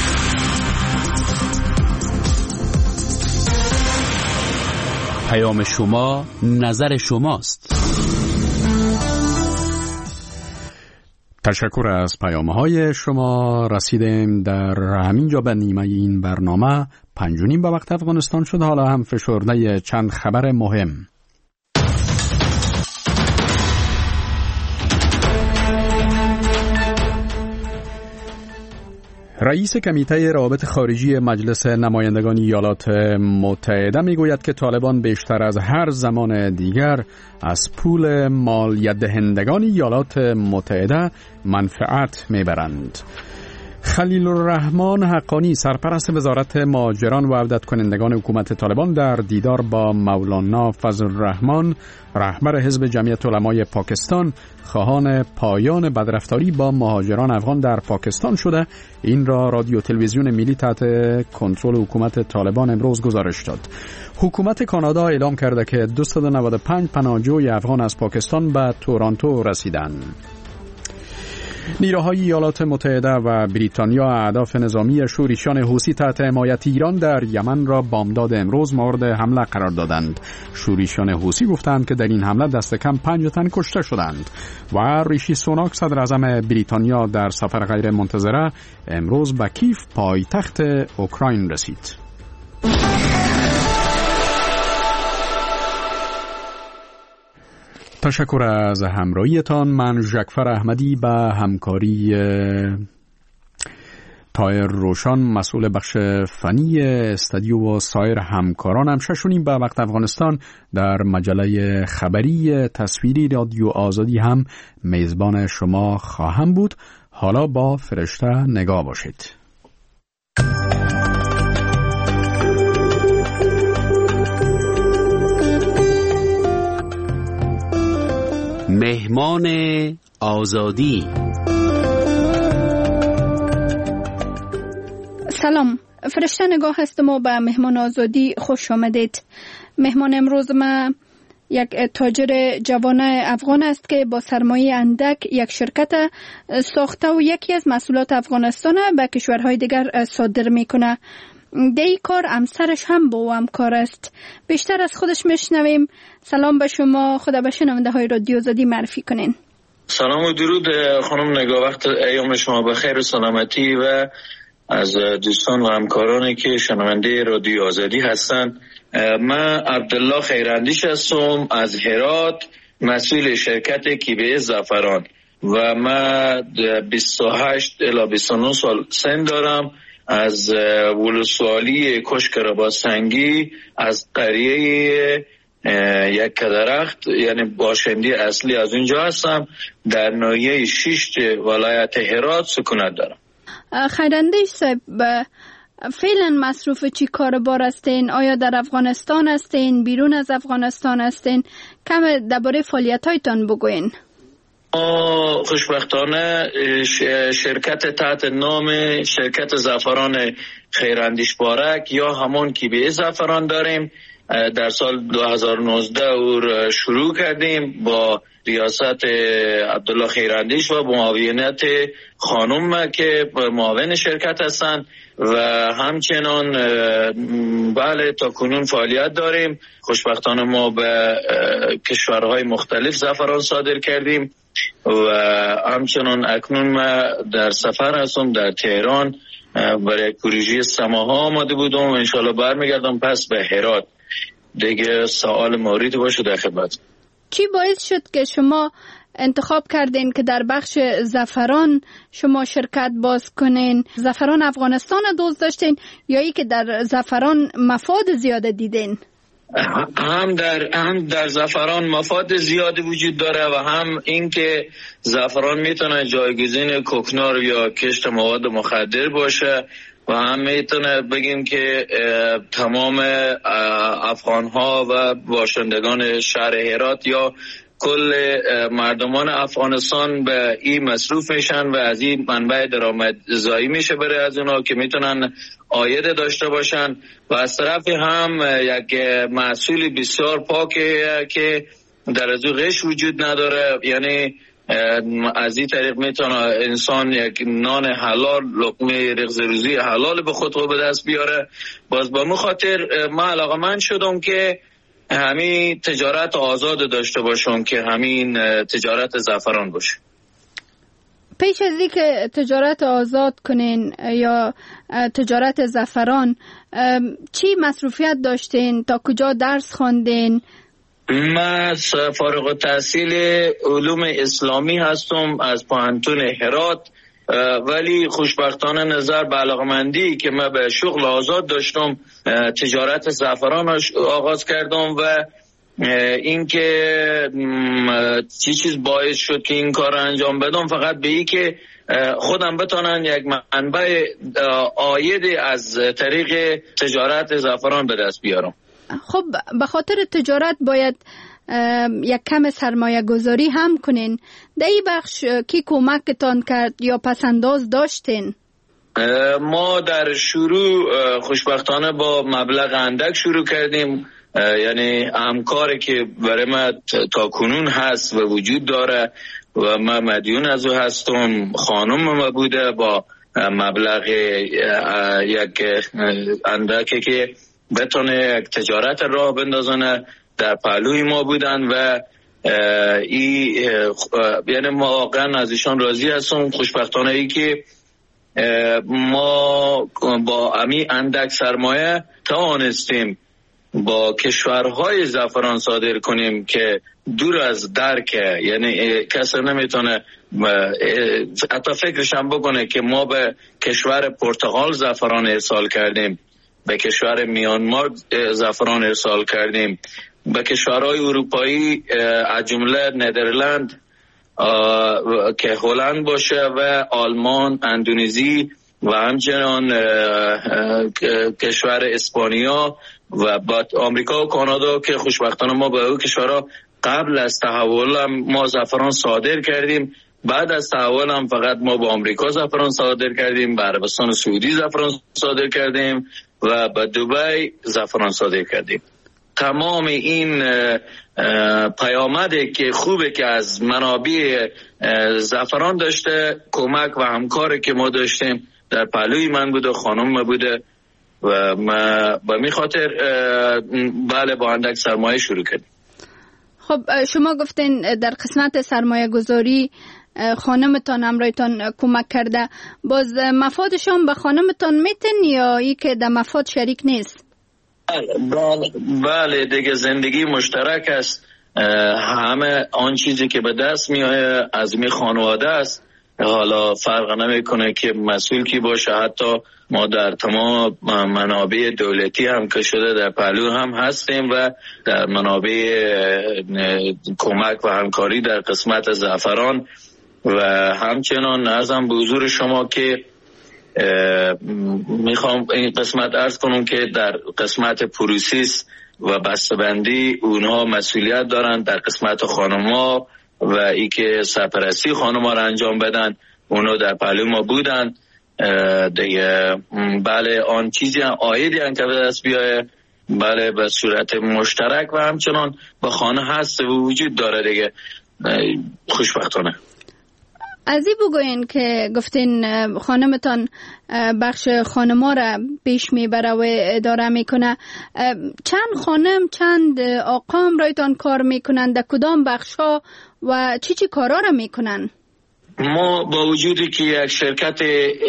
پیام شما، نظر شماست. تشکر از پیام‌های شما. رسیدیم در همین جا به نیمه این برنامه. پنج و نیم به وقت افغانستان شد. حالا هم فشرده چند خبر مهم. رئیس کمیته روابط خارجی مجلس نمایندگان ایالات متحده میگوید که طالبان بیشتر از هر زمان دیگر از پول مالیات دهندگان ایالات متحده منفعت میبرند. خلیل الرحمن حقانی سرپرست وزارت مهاجران و عودت کنندگان حکومت طالبان در دیدار با مولانا فضل الرحمن رهبر حزب جمعیت علمای پاکستان خواهان پایان بدرفتاری با مهاجران افغان در پاکستان شده. این را رادیو تلویزیون ملی تحت کنترل حکومت طالبان امروز گزارش داد. حکومت کانادا اعلام کرده که دویست و نود و پنج پناهجوی افغان از پاکستان به تورنتو رسیدند. نیروهای ایالات متحده و بریتانیا اهداف نظامی شورشیان حوثی تحت حمایت ایران در یمن را بامداد امروز مورد حمله قرار دادند. شورشیان حوثی گفتند که در این حمله دست کم پنج تن کشته شدند. و ریشی سوناک صدر اعظم بریتانیا در سفر غیر منتظره امروز به کیف پایتخت اوکراین رسید. تشکر از همراهیتان. من ژکفر احمدی به همکاری طاهر روشن مسئول بخش فنی استودیو و سایر همکارانم ششونیم به وقت افغانستان در مجله خبری تصویری رادیو آزادی هم میزبان شما خواهم بود. حالا با فرشته نگاه باشید. مهمان آزادی. سلام، فرشته نگاه هستم و به مهمان آزادی خوش آمدید. مهمان امروز ما یک تاجر جوان افغان است که با سرمایه اندک یک شرکت ساخته و یکی از محصولات افغانستان به کشورهای دیگر صادر میکنه. در این کار همسرش هم با او همکار است. بیشتر از خودش میشنویم. سلام به شما، خدا به شنونده های رادیو آزادی معرفی کنین. سلام و درود خانم نگاه، وقت ایام شما بخیر و سلامتی و از دوستان و همکارانی که شنونده رادیو آزادی هستند. من عبدالله خیراندیش هستم از هرات، مسئول شرکت کیبه زعفران و من بیست و هشت الی بیست و نه سال سن دارم. از ولسوالی کشک رباسنگی از قریه یک درخت یعنی باشنده اصلی از اونجا هستم. در ناحیه شش ولایت هرات سکونت دارم. خیراندیش صاحب، فعلا مصروف چی کار بار هستین؟ آیا در افغانستان هستین؟ بیرون از افغانستان هستین؟ کم درباره فعالیت‌هایتان بگوین. خوشبختانه شرکت تحت نام شرکت زعفران خیراندیش بارک یا همون کیبه زعفران داریم. در سال دو هزار و نوزده او شروع کردیم با ریاست عبدالله خیراندیش و معاونت خانم که معاون شرکت هستند و همچنان بله تا کنون فعالیت داریم. خوشبختانه ما به کشورهای مختلف زعفران صادر کردیم و همچنان اکنون ما در سفر هستم در تهران برای پروژه سماها آماده بودم و انشالله برمیگردم پس به هرات. دیگه سوال موردی باشه در خدمت. چی باعث شد که شما انتخاب کردین که در بخش زعفران شما شرکت باز کنین؟ زعفران افغانستان دوست داشتین یا ای که در زعفران مفاد زیاده دیدین؟ هم در هم در زعفران مفاد زیادی وجود داره و هم اینکه زعفران میتونه جایگزین کوکنار یا کشت مواد مخدر باشه و هم میتونه بگیم که تمام افغان ها و باشندگان شهر هرات یا کل مردمان افغانستان به این مصروف میشن و از این منبع درآمدزایی میشه برای از اونا که میتونن عاید داشته باشن و از طرف هم یک محصول بسیار پاکه که در از غش وجود نداره. یعنی از این طریق میتونه انسان یک نان حلال، لقمه رغز روزی حلال به خود به دست بیاره. باز با مخاطر ما علاقمند شدم که همین تجارت آزاد داشته باشم که همین تجارت زعفران باشه. پیش از اینکه تجارت آزاد کنین یا تجارت زعفران چی مصروفیت داشتین؟ تا کجا درس خواندین؟ من فارغ التحصیل علوم اسلامی هستم از پوهنتون هرات، ولی خوشبختانه نظر به علاقمندی که من به شغل آزاد داشتم تجارت زعفران آغاز کردم و اینکه چی چیز باعث شد که این کار انجام بدم فقط به این که خودم بتونن یک منبع عاید از طریق تجارت زعفران به دست بیارم. خب به خاطر تجارت باید یک کم سرمایه گذاری هم کنین. در این بخش کی کمکتان کرد یا پسنداز داشتین؟ ما در شروع خوشبختانه با مبلغ اندک شروع کردیم، یعنی همکاری که برای ما تا کنون هست و وجود داره و ما مدیون از او هستم، خانم ما بوده با مبلغ یک اندکی که بتونه یک تجارت راه بندازونه در پهلوی ما بودن و ای یعنی ما واقعا از ایشان راضی هستم. خوشبختانه ای که ما با امی اندک سرمایه توانستیم با کشورهای زعفران صادر کنیم که دور از درکه، یعنی کسی نمیتونه حتی فکرش هم بکنه که ما به کشور پرتغال زعفران ارسال کردیم، به کشور میانمار زعفران ارسال کردیم، به کشورهای اروپایی از جمله ندرلند که هلند باشه و آلمان، اندونزی و همچنان کشور اسپانیا و بعد آمریکا و کانادا که خوشبختانه ما به اون کشورها قبل از تحول هم ما زعفران صادر کردیم. بعد از تحول هم فقط ما به آمریکا زعفران صادر کردیم، به عربستان سعودی زعفران صادر کردیم و به دبی زعفران صادر کردیم. تمام این پیامده که خوبه که از منابع زعفران داشته، کمک و همکاری که ما داشتیم در پهلوی من بوده، خانم ما بوده و ما به می خاطر بله با اندک سرمایه شروع کردیم. خب شما گفتین در قسمت سرمایه گذاری خانمتان همراهتان کمک کرده، باز مفادشان به خانمتان میتن یا ای که در مفاد شریک نیست؟ بله, بله دیگه زندگی مشترک است. همه آن چیزی که به دست میآید از می خانواده است. حالا فرق نمیکنه که مسئول کی باشه، حتی ما در تمام منابع دولتی هم که شده در پهلو هم هستیم و در منابع کمک و همکاری در قسمت زعفران و همچنان ازم به حضور شما که میخوام این قسمت عرض کنم که در قسمت پروسیس و بسته‌بندی اونها مسئولیت دارن، در قسمت خانم‌ها و ای که سرپرستی خانم‌ها را انجام بدن اونها در پهلو ما بودن دیگه. بله آن چیزی هم عایدی هم که به دست بیایه بله به صورت مشترک و همچنان به خانه هست و وجود داره دیگه. خوشبختانه از این بگوین که گفتین خانمتان بخش خانما را پیش میبره و اداره میکنه، چند خانم چند آقا هم رایتان کار میکنن، در کدام بخش ها و چی چی کارا را میکنن؟ ما با وجودی که یک شرکت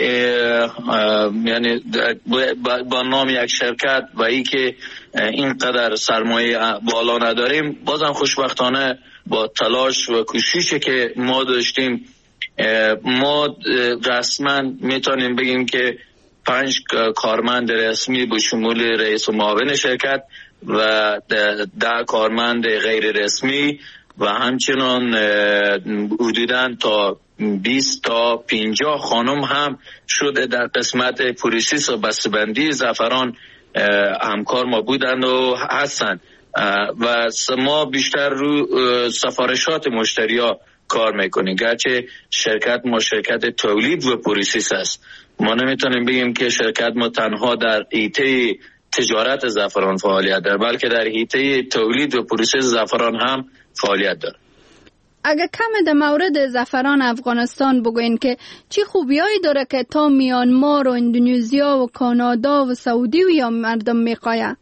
یعنی با نام یک شرکت و ای که اینقدر سرمایه بالا نداریم، بازم خوشبختانه با تلاش و کوششی که ما داشتیم ما رسما میتونیم بگیم که پنج کارمند رسمی به شمول رئیس و معاون شرکت و ده کارمند غیر رسمی و همچنان حدوداً تا بیست تا پنجاه خانم هم شده در قسمت پروسس و بسته‌بندی زعفران همکار ما بودند و هستند و ما بیشتر رو سفارشات مشتریا کار میکنیم، گرچه شرکت ما شرکت تولید و پروسس است. ما نمیتونیم بگیم که شرکت ما تنها در حیطه تجارت زعفران فعالیت داره، بلکه در حیطه تولید و پروسس زعفران هم فعالیت داره. اگر کم در مورد زعفران افغانستان بگوین که چی خوبیایی داره که تا میانمار و اندونزیا و کانادا و سعودی و یا مردم میخواه؟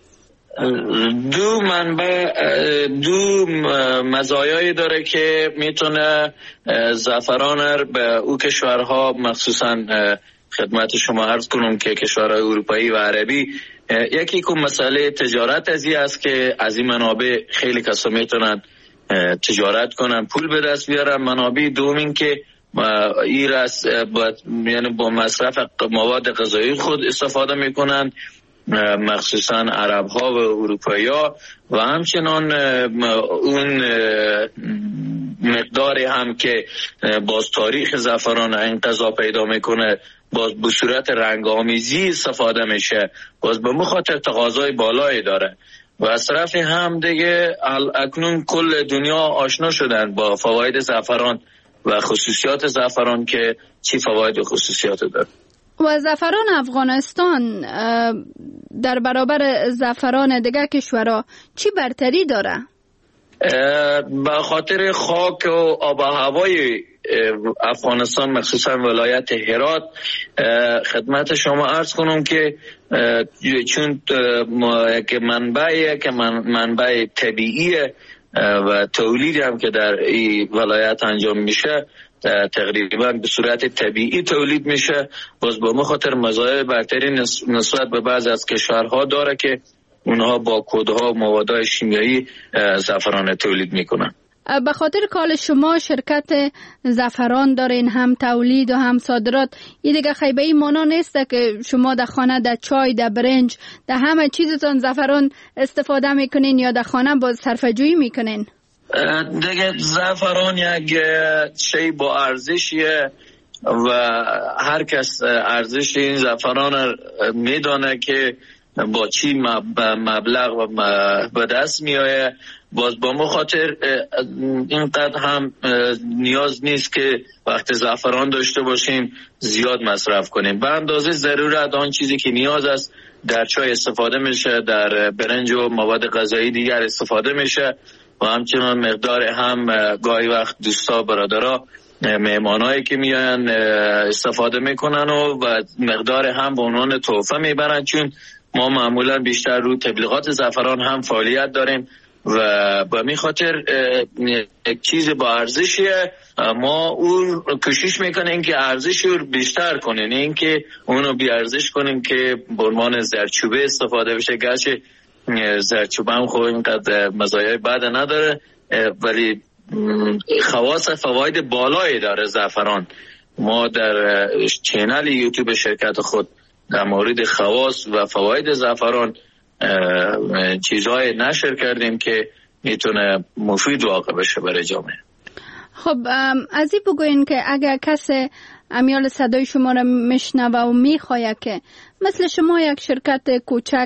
دو منبع دو مزایایی داره که میتونه زعفران به او کشورها، مخصوصا خدمت شما عرض کنم که کشورهای اروپایی و عربی، یکی که مسئله تجارت ازی است که از این منابع خیلی کسا میتونن تجارت کنن، پول به دست بیارن. منابع دومین که ایرس با یعنی با مصرف مواد غذایی خود استفاده میکنن، مخصوصا عرب ها و اروپایی ها، و همچنان اون مقداری هم که باز تاریخ زعفران این غذا پیدا میکنه باز به صورت رنگ آمیزی استفاده میشه، باز به مخاطر تقاضای بالایی داره. و از طرف هم دیگه اکنون کل دنیا آشنا شدن با فواید زعفران و خصوصیات زعفران که چی فواید و خصوصیات داره. و زعفران افغانستان در برابر زعفران دیگه کشورها چی برتری داره؟ به خاطر خاک و آب و هوای افغانستان، مخصوصا ولایت هرات، خدمت شما عرض کنم که چون که منبعی که منبع طبیعی و تولیدی هم که در این ولایت انجام میشه تقریبا به صورت طبیعی تولید میشه، باز با مخاطر مزایای برتری نسبت به بعض از کشورها داره که اونها با کودها و موادهای شیمیایی زعفران تولید میکنن. به خاطر کال شما شرکت زعفران دارین، هم تولید و هم صادرات، این دیگه خیبه ای مانا نیسته که شما در خانه در چای، در برنج، در همه چیزتون زعفران استفاده میکنین یا در خانه باز صرفه جویی میکنین؟ دیگه زعفران یک شی با ارزشیه و هر کس ارزش این زعفران میدانه که با چی مبلغ و به دست میآید. باز با مخاطر اینقدر هم نیاز نیست که وقت زعفران داشته باشیم زیاد مصرف کنیم، به اندازه ضرورت آن چیزی که نیاز است در چای استفاده میشه، در برنج و مواد غذایی دیگر استفاده میشه، و همچنان مقدار هم گاهی وقت دوستا برادرها مهمانایی که میان استفاده میکنن و مقدار هم به عنوان تحفه میبرن، چون ما معمولا بیشتر رو تبلیغات زعفران هم فعالیت داریم و به می خاطر یک چیز با ارزشیه. ما اون کوشش میکنیم که ارزش رو بیشتر کنیم، نه اینکه اونو بی ارزش کنیم که به عنوان زردچوبه استفاده بشه، گرچه زردچوبه هم خوب اینقدر مزایای بد نداره ولی خواص فواید بالایی داره زعفران. ما در چینل یوتیوب شرکت خود در مورد خواص و فواید زعفران چیزهای نشر کردیم که میتونه مفید واقع بشه برای جامعه. خب از این بگوین که اگر کسی امیال صدای شما را میشنوه و میخواه که مثل شما یک شرکت کوچک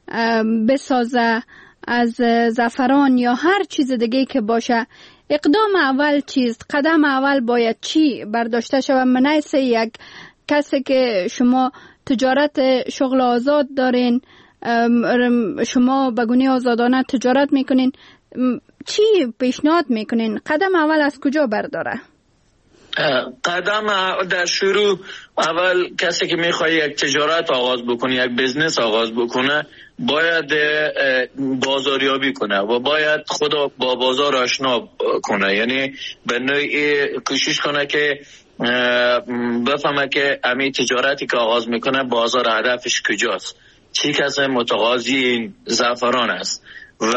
بسازه از زعفران یا هر چیز دیگه که باشه، اقدام اول چیست؟ قدم اول باید چی برداشته شود؟ منیس یک کسی که شما تجارت شغل آزاد دارین، شما بگونی آزادانه تجارت میکنین، چی پیشنهاد میکنین؟ قدم اول از کجا برداره؟ قدم در شروع اول کسی که میخواد یک تجارت آغاز بکنه، یک بزنس آغاز بکنه، باید بازاریابی کنه و باید خدا با بازار آشنا کنه، یعنی به نوعی کوشش کنه که بفهمه که امی تجارتی که آغاز میکنه بازار هدفش کجاست، چی کسی متقاضی این زعفران است و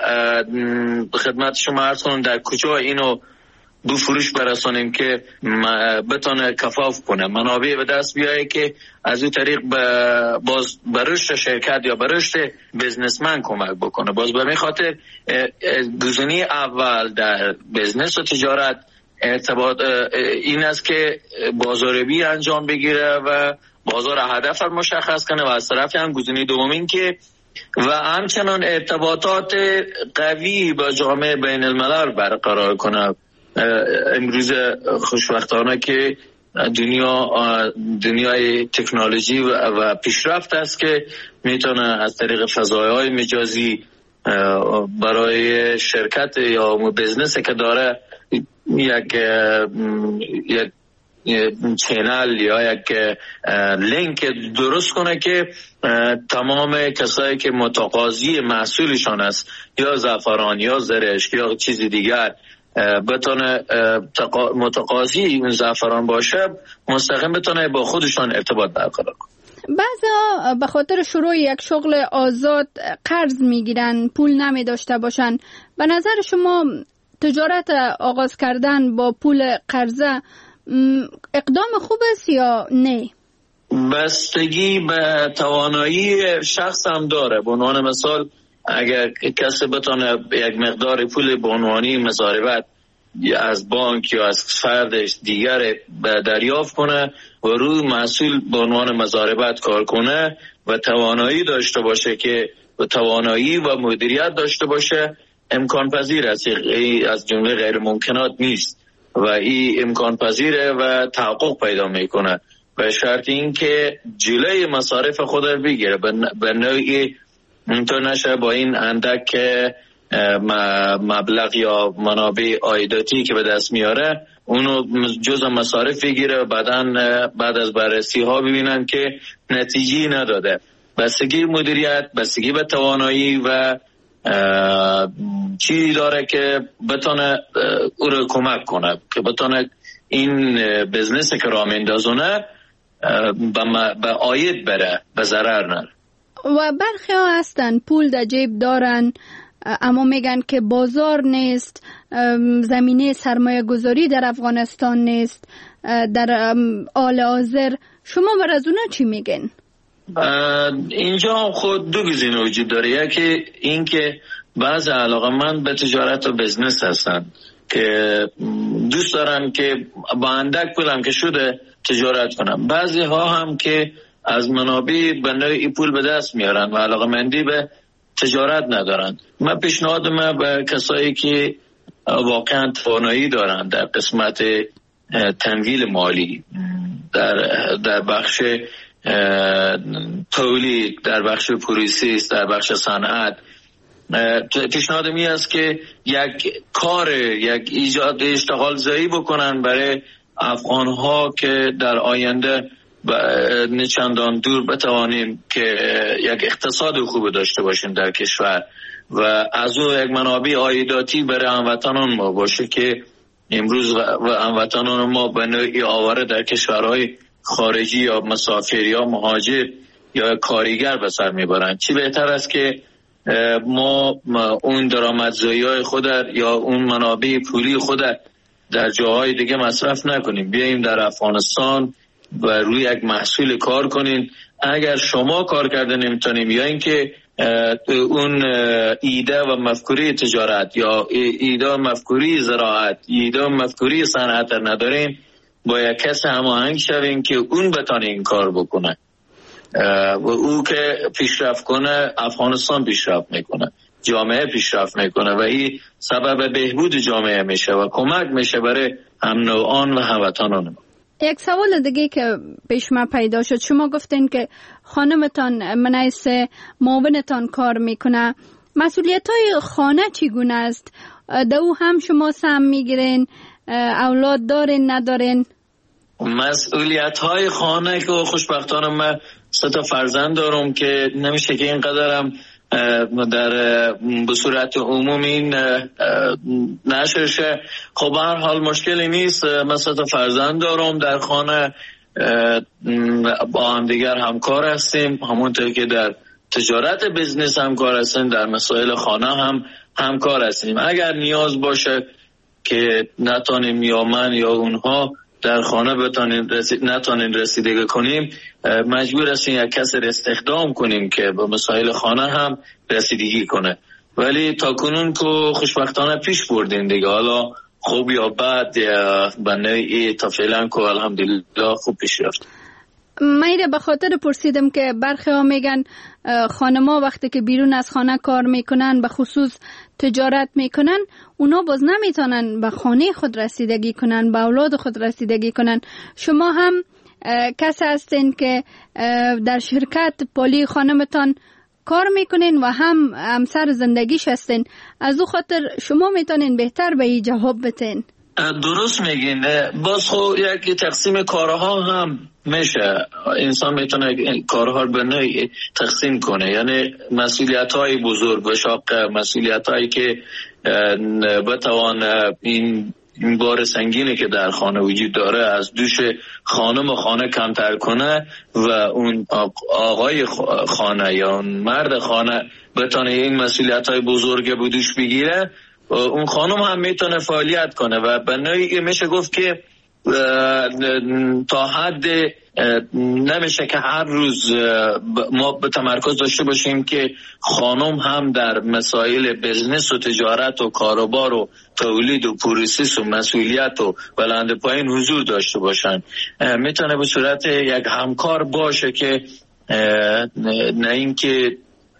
خدمت شما عرض کنم در کجا اینو دو فروش برسانیم که بتونه کفاف کنه، منابع به دست بیایه که از اون طریق باز برشت شرکت یا برشت بزنسمن کمک بکنه. باز به این خاطر گزینه اول در بزنس و تجارت ارتباط این است که بازاریابی انجام بگیره و بازار هدف رو مشخص کنه و از طرف هم گزینه دومین که و همچنان ارتباطات قوی با جامعه بین الملل برقرار کنه. امروز خوشبختانه که دنیا دنیای تکنولوژی و پیشرفت است که میتونه از طریق فضایهای مجازی برای شرکت یا بزنسی که داره یک یک چینل یا یک لینک درست کنه که تمام کسایی که متقاضی محصولشان است یا زعفران یا زرشک یا چیزی دیگر بتونه متقاضی این زعفران باشه، مستقیم بتونه با خودشان ارتباط برقرار کنه. بعضا به خاطر شروع یک شغل آزاد قرض میگیرن، پول نمی داشته باشن. به نظر شما تجارت آغاز کردن با پول قرضه اقدام خوب است یا نه؟ بستگی به توانایی شخص هم داره. به عنوان مثال اگر کسی بتونه یک مقدار پول به عنوانی مضاربت از بانک یا از فردش دیگر دریافت کنه و روی محصول به عنوان مضاربت کار کنه و توانایی داشته باشه که و توانایی و مدیریت داشته باشه، امکان پذیر است. از جمله غیر ممکنات نیست و این امکان پذیره و تحقق پیدا میکنه به شرط این که جلوی مصارف خود رو بگیره، به نوعی اینطور نشه با این اندک مبلغ یا منابع عایداتی که به دست میاره اونو جزء مصارف بگیره و بعداً بعد از بررسی ها ببینن که نتیجه نداده. بستگی مدیریت، بستگی به توانایی و چیزی داره که بتونه او رو کمک کنه که بتونه این بزنس که راه میندازونه به عاید بره، به ضرر نره. و برخی ها هستن پول در جیب دارن اما میگن که بازار نیست، زمینه سرمایه گذاری در افغانستان نیست در حال حاضر. شما بر از اونا چی میگن؟ اینجا خود دو گزینه وجود داره. یکی این که بعض علاقه‌مند به تجارت و بزنس هستن که دوست دارن که با اندک پولم که شده تجارت کنن. بعضی ها هم که از منابع به نوعی پول به دست میارن و علاقه‌مندی به تجارت ندارن. من پیشنهاد من به کسایی که واقعا توانایی دارن در قسمت تمویل مالی، در در بخش تولید، در بخش پروسس، در بخش صنعت، پیشنهاد می است که یک کار، یک ایجاد اشتغال زایی بکنن برای افغان ها که در آینده نه چندان دور بتوانیم که یک اقتصاد خوب داشته باشیم در کشور و از او یک منابع عایداتی برای هموطنان ما باشه که امروز و هموطنان ما به نوعی آواره در کشورهای خارجی یا مسافر یا مهاجر یا کارگر به سر میبرن. چی بهتر است که ما اون درآمدزایی خود یا اون منابع پولی خود در جاهای دیگه مصرف نکنیم، بیاییم در افغانستان و روی یک محصول کار کنین. اگر شما کار کرده نمیتونیم یا اینکه اون ایده و مفکوری تجارت یا ایده و مفکوری زراعت، ایده و مفکوری صنعت نداریم، با یک کس هماهنگ شویم که اون بتونه این کار بکنه و او که پیشرفت کنه افغانستان پیشرفت میکنه، جامعه پیشرفت میکنه و این سبب بهبود جامعه میشه و کمک میشه برای هم نوعان و هموطنان. یک سوال دیگه که پیش ما پیدا شد، شما گفتین که خانمتان منیس معاونتان کار میکنه، مسئولیت های خانه چگونه است؟ دو هم شما سهم میگیرین؟ اولاد دارین ندارین؟ مسئولیت های خانه که خوشبختانه من سه تا فرزند دارم که نمیشه که اینقدرم در به صورت عمومی نشر شه. خب هر حال مشکلی نیست. من سه تا فرزند دارم در خانه، با هم دیگر همکار هستیم، همونطور که در تجارت بزنس همکار هستیم، در مسائل خانه هم همکار هستیم. اگر نیاز باشه که نتانیم یا من یا اونها در خانه بتانیم رسید نتانیم رسیدگی کنیم، مجبور هستیم یک کس را استخدام کنیم که به مسائل خانه هم رسیدگی کنه. ولی تا کنون که خوشبختانه پیش بردیم دیگه، حالا خوب یا بد یا بنای تا فعلا که الحمدلله خوب پیش رفت. من به خاطر پرسیدم که برخی ها میگن خانما وقتی که بیرون از خانه کار میکنن، به خصوص تجارت میکنن، اونا باز نمیتونن به خانه خود رسیدگی کنن، به اولاد خود رسیدگی کنن. شما هم کسی هستین که در شرکت پالی خانمتان کار میکنین و هم همسر زندگیش هستین، از او خاطر شما میتونین بهتر به این جواب بتین. درست میگین. باز خب یک تقسیم کارها هم میشه، انسان میتونه کارها رو به نوعی تقسیم کنه، یعنی مسئولیت های بزرگ و شاق، مسئولیت هایی که بتوان این این بار سنگینی که در خانه وجود داره از دوش خانم خانه کمتر کنه و اون آقای خانه یا اون مرد خانه بتونه این مسئولیت های بزرگ به دوش بگیره، اون خانم هم میتونه فعالیت کنه و به نوعی میشه گفت که تا حد نمیشه که هر روز ما به تمرکز داشته باشیم که خانم هم در مسائل بزنس و تجارت و کاروبار و تولید و پروسس و مسئولیت و بلند پایین حضور داشته باشن. میتونه به صورت یک همکار باشه که نه اینکه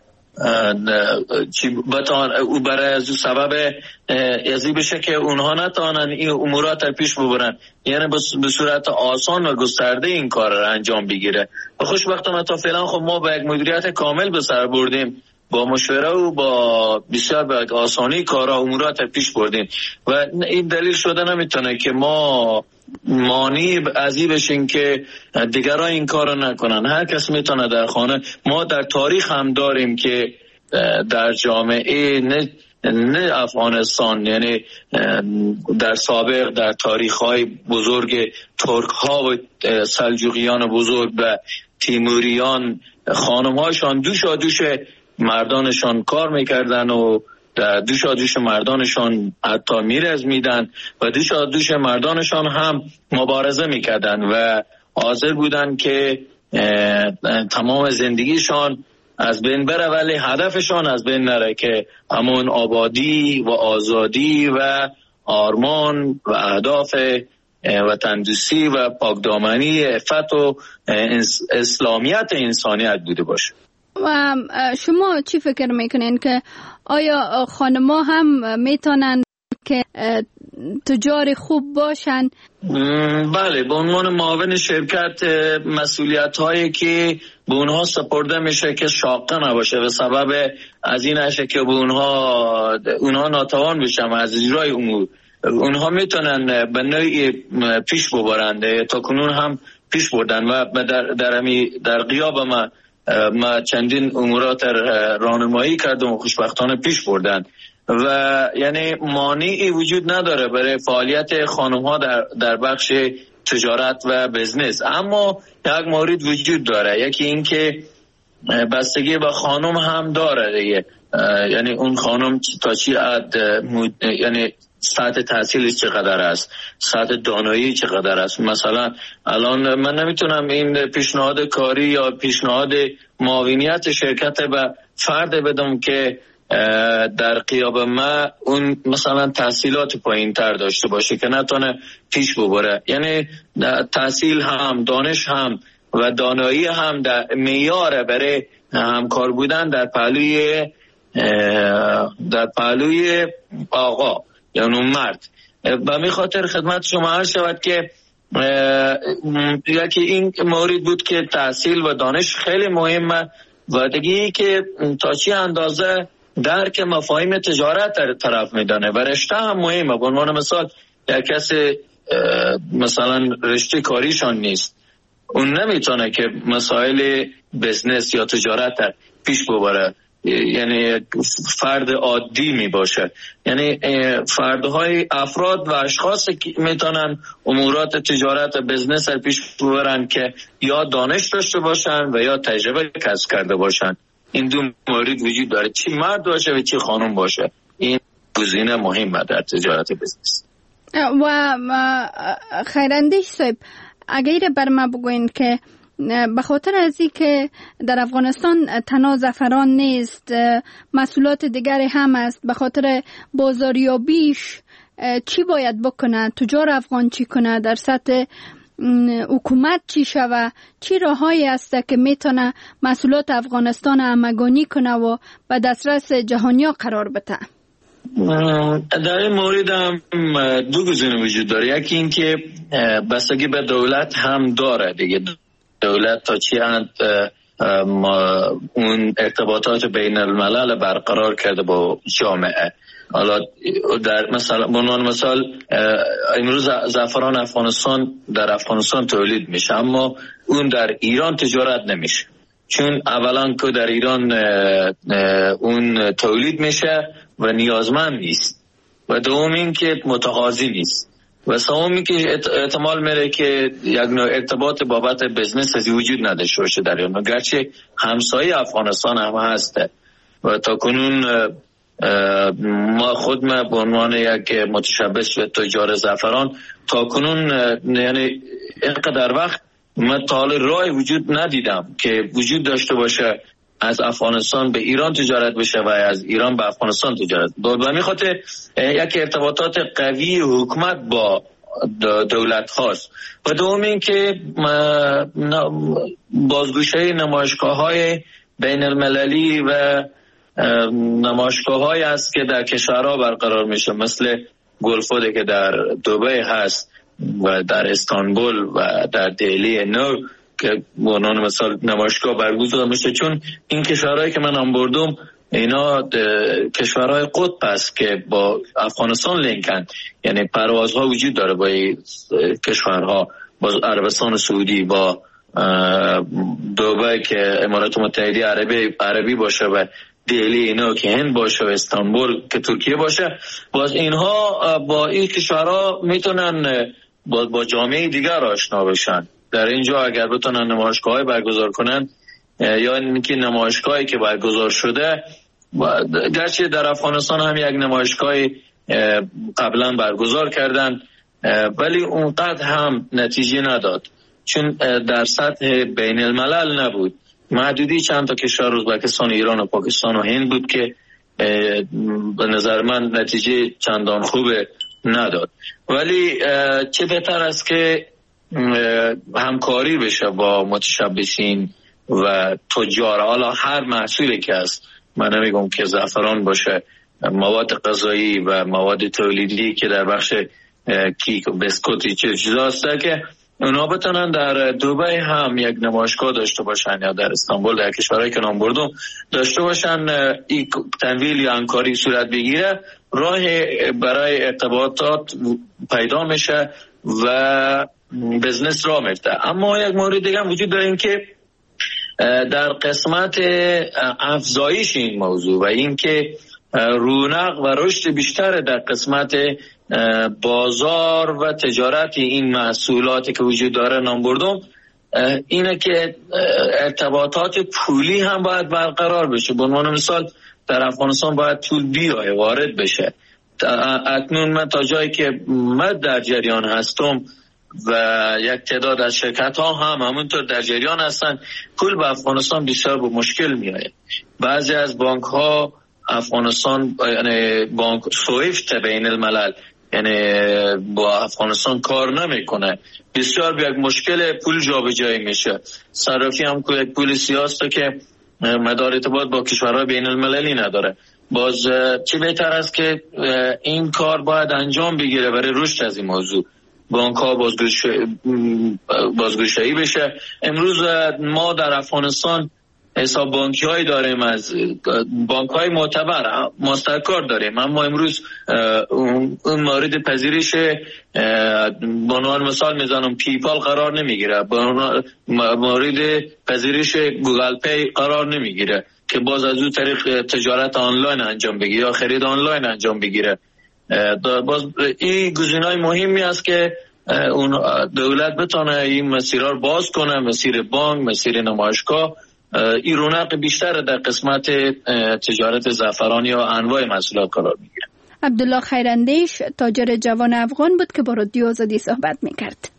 چی بتان او برای از سبب ازی بشه که اونها نتوانن این امورات رو پیش ببرن، یعنی به صورت آسان و گسترده این کار رو انجام بگیره. و خوشبختانه تا فعلا خب ما به یک مدیریت کامل به سر بردیم، با مشوره و با بسیار به آسانی کارا امورات رو پیش بردیم و این دلیل شده نمیتونه که ما مانی ازی بشین که دیگران این کارو نکنن. هر کس میتونه در خانه. ما در تاریخ هم داریم که در جامعه نه نه افغانستان، یعنی در سابق در تاریخ‌های بزرگ ترک ها و سلجوقیان بزرگ و تیموریان، خانم‌هاشان دوشا دوش مردانشان کار میکردن و در دوشا دوش مردانشان حتی میرز میدن و دوشا دوش مردانشان هم مبارزه میکردن و حاضر بودن که تمام زندگیشان از بین بره ولی هدفشان از بین نره، که همون آبادی و آزادی و آرمان و اهداف و تندرستی و پاکدامنی عفت و اسلامیت انسانیت بوده باشه. و شما چی فکر میکنین که آیا خانم‌ها هم میتونن که تجار خوب باشن؟ بله، به عنوان معاون شرکت مسئولیت هایی که به اونها سپرده میشه که شاقه نباشه و سبب از این نشه که به اونها اونها ناتوان بشن از اجرای امور، اونها میتونن به نوعی پیش ببرند، تا کنون هم پیش بردن و در در, در غیاب ما ما چندین امورات راهنمایی کردم و خوشبختانه پیش بردن و یعنی مانعی وجود نداره برای فعالیت خانم ها در, در بخش تجارت و بزنس. اما یک مورد وجود داره، یکی این که بستگی به خانم هم داره دیگه، یعنی اون خانم تا چی عد یعنی سطح تحصیلش چقدر است، سطح دانایی چقدر است. مثلا الان من نمیتونم این پیشنهاد کاری یا پیشنهاد معاونیت شرکت به فرد بدم که در قیاب ما اون مثلا تحصیلات پایین تر داشته باشه که نتونه پیش ببره. یعنی تحصیل هم دانش هم و دانایی هم در معیار برای همکار بودن در پهلوی در پهلوی آقا یعنی مرد. و می خاطر خدمت شما عرض شود که یکی این مورد بود که تحصیل و دانش خیلی مهمه و دیگه که تا چی اندازه درک مفاهیم تجارت طرف میدانه و رشته هم مهمه. به عنوان مثال یک کسی مثلا رشته کاریشان نیست، اون نمیتونه که مسائل بزنس یا تجارت پیش ببره، یعنی فرد عادی می باشه. یعنی فردهای افراد و اشخاص میتونن امورات تجارت و بزنس رو پیش ببرن که یا دانش داشته باشن و یا تجربه کسب کرده باشن. این دو مورد وجود داره، چی مرد باشه و چی خانم باشه. این گزینه مهمه در تجارت بزنس. و خیراندیش صاحب اگر بر ما بگوین که به خاطر از این که در افغانستان تنها زعفران نیست، مسئولات دیگری هم است، به خاطر بازاریابیش چی باید بکنه؟ تجار افغان چی کنه در سطح حکومت چی شوه، چی راههایی است که میتونه محصولات افغانستان همگانی کنه و به دسترس جهانیا قرار بده؟ در این مورد هم دو گزینه وجود داره. یکی این که بستگی به دولت هم داره دیگه، دولت تا چی اند اون ارتباطات بین الملل برقرار کرده با جامعه. حالا در مثلا بنان مثال امروز زعفران افغانستان در افغانستان تولید میشه، اما اون در ایران تجارت نمیشه، چون اولا که در ایران اون تولید میشه و نیازمند نیست، و دوم این که متقاضی نیست، و سوم این که احتمال میره که یک نوع ارتباط بابت بزنس از وجود نداشته باشه در ایران، گرچه همسایه افغانستان هم هسته. و تا کنون ما خود ما به عنوان یک متشبث و تجار زعفران تا کنون یعنی اینقدر وقت من تا حال راه وجود ندیدم که وجود داشته باشه از افغانستان به ایران تجارت بشه و از ایران به افغانستان تجارت. به همین خاطر یک ارتباطات قوی حکومت با دولت هاست. و دوم این که بازگوشه نمایشگاه های بین المللی و نمایشگاه های است که در کشورها برقرار میشه، مثل گلفود که در دبی هست و در استانبول و در دهلی نو که به عنوان مثال نمایشگاه برگزار میشه، چون این کشورهایی که من هم بردم اینا کشورهای قطب است که با افغانستان لینکن، یعنی پروازها وجود داره با کشورها، با عربستان سعودی، با دبی که امارات متحده عربی عربی باشه و دهلی اینا که هند باشه و استانبول که ترکیه باشه. باز اینها با این کشورها میتونن با, با جامعه دیگر آشنا بشن. در اینجا اگر بتونن نمایشگاه‌های برگزار کنن یا اینکه نمایشگاهی که برگزار شده، گرچه در افغانستان هم یک نمایشگاهی قبلا برگزار کردن ولی اونقدر هم نتیجه نداد، چون در سطح بین الملل نبود، محدودی چند تا کشور ازبکستان، ایران و پاکستان و هند بود که به نظر من نتیجه چندان خوبه نداد. ولی چه بهتر است که همکاری بشه با متشبثین و تجار، حالا هر محصولی که هست، من نمیگم که زعفران باشه، مواد غذایی و مواد تولیدی که در بخش کیک و بسکوتی چه چیزاست که اونا بتونن در دبی هم یک نمایشگاه داشته باشن یا در استانبول، در کشورهایی که نام بردم داشته باشن، این تنویل یا همکاری صورت بگیره، راه برای ارتباطات پیدا میشه و بزنس را میفته. اما یک مورد دیگه هم وجود داره، این که در قسمت افزایش این موضوع و این که رونق و رشد بیشتر در قسمت بازار و تجارت این محصولاتی که وجود داره نام بردم، اینه که ارتباطات پولی هم باید برقرار بشه. به عنوان مثال در افغانستان باید پول بیای وارد بشه. اکنون من تا جایی که من در جریان هستم و یک تعداد از شرکت ها هم همونطور در جریان هستن، پول به افغانستان بسیار به مشکل میاد. بعضی از بانک ها افغانستان، یعنی بانک سویفت بین الملل، یعنی با افغانستان کار نمیکنه، بسیار به یک مشکل پول جابجایی میشه. صرافی هم که یک پول سیاسته که مدار ارتباط با کشورهای بین المللی نداره. باز چه بهتر است که این کار باید انجام بگیره برای رشد از این موضوع، بانک ها بازگشایی بشه. امروز ما در افغانستان حساب بانکی هایی داریم، از بانک های معتبر ماسترکارد داریم، اما امروز اون مورد پذیرش بنوان مثال میزنم پیپال قرار نمیگیره، مورد پذیرش گوگل پی قرار نمیگیره که باز از اون طریق تجارت آنلاین انجام بگیره یا خرید آنلاین انجام بگیره. باز این گزینه‌های مهمی است که اون دولت بتونه این مسیرها رو باز کنه، مسیر بانک، مسیر نمایشگاه. این رونق بیشتر در قسمت تجارت زعفران یا انواع محصولات قرار میگیره. عبدالله خیراندیش تاجر جوان افغان بود که با رادیو آزادی صحبت میکرد.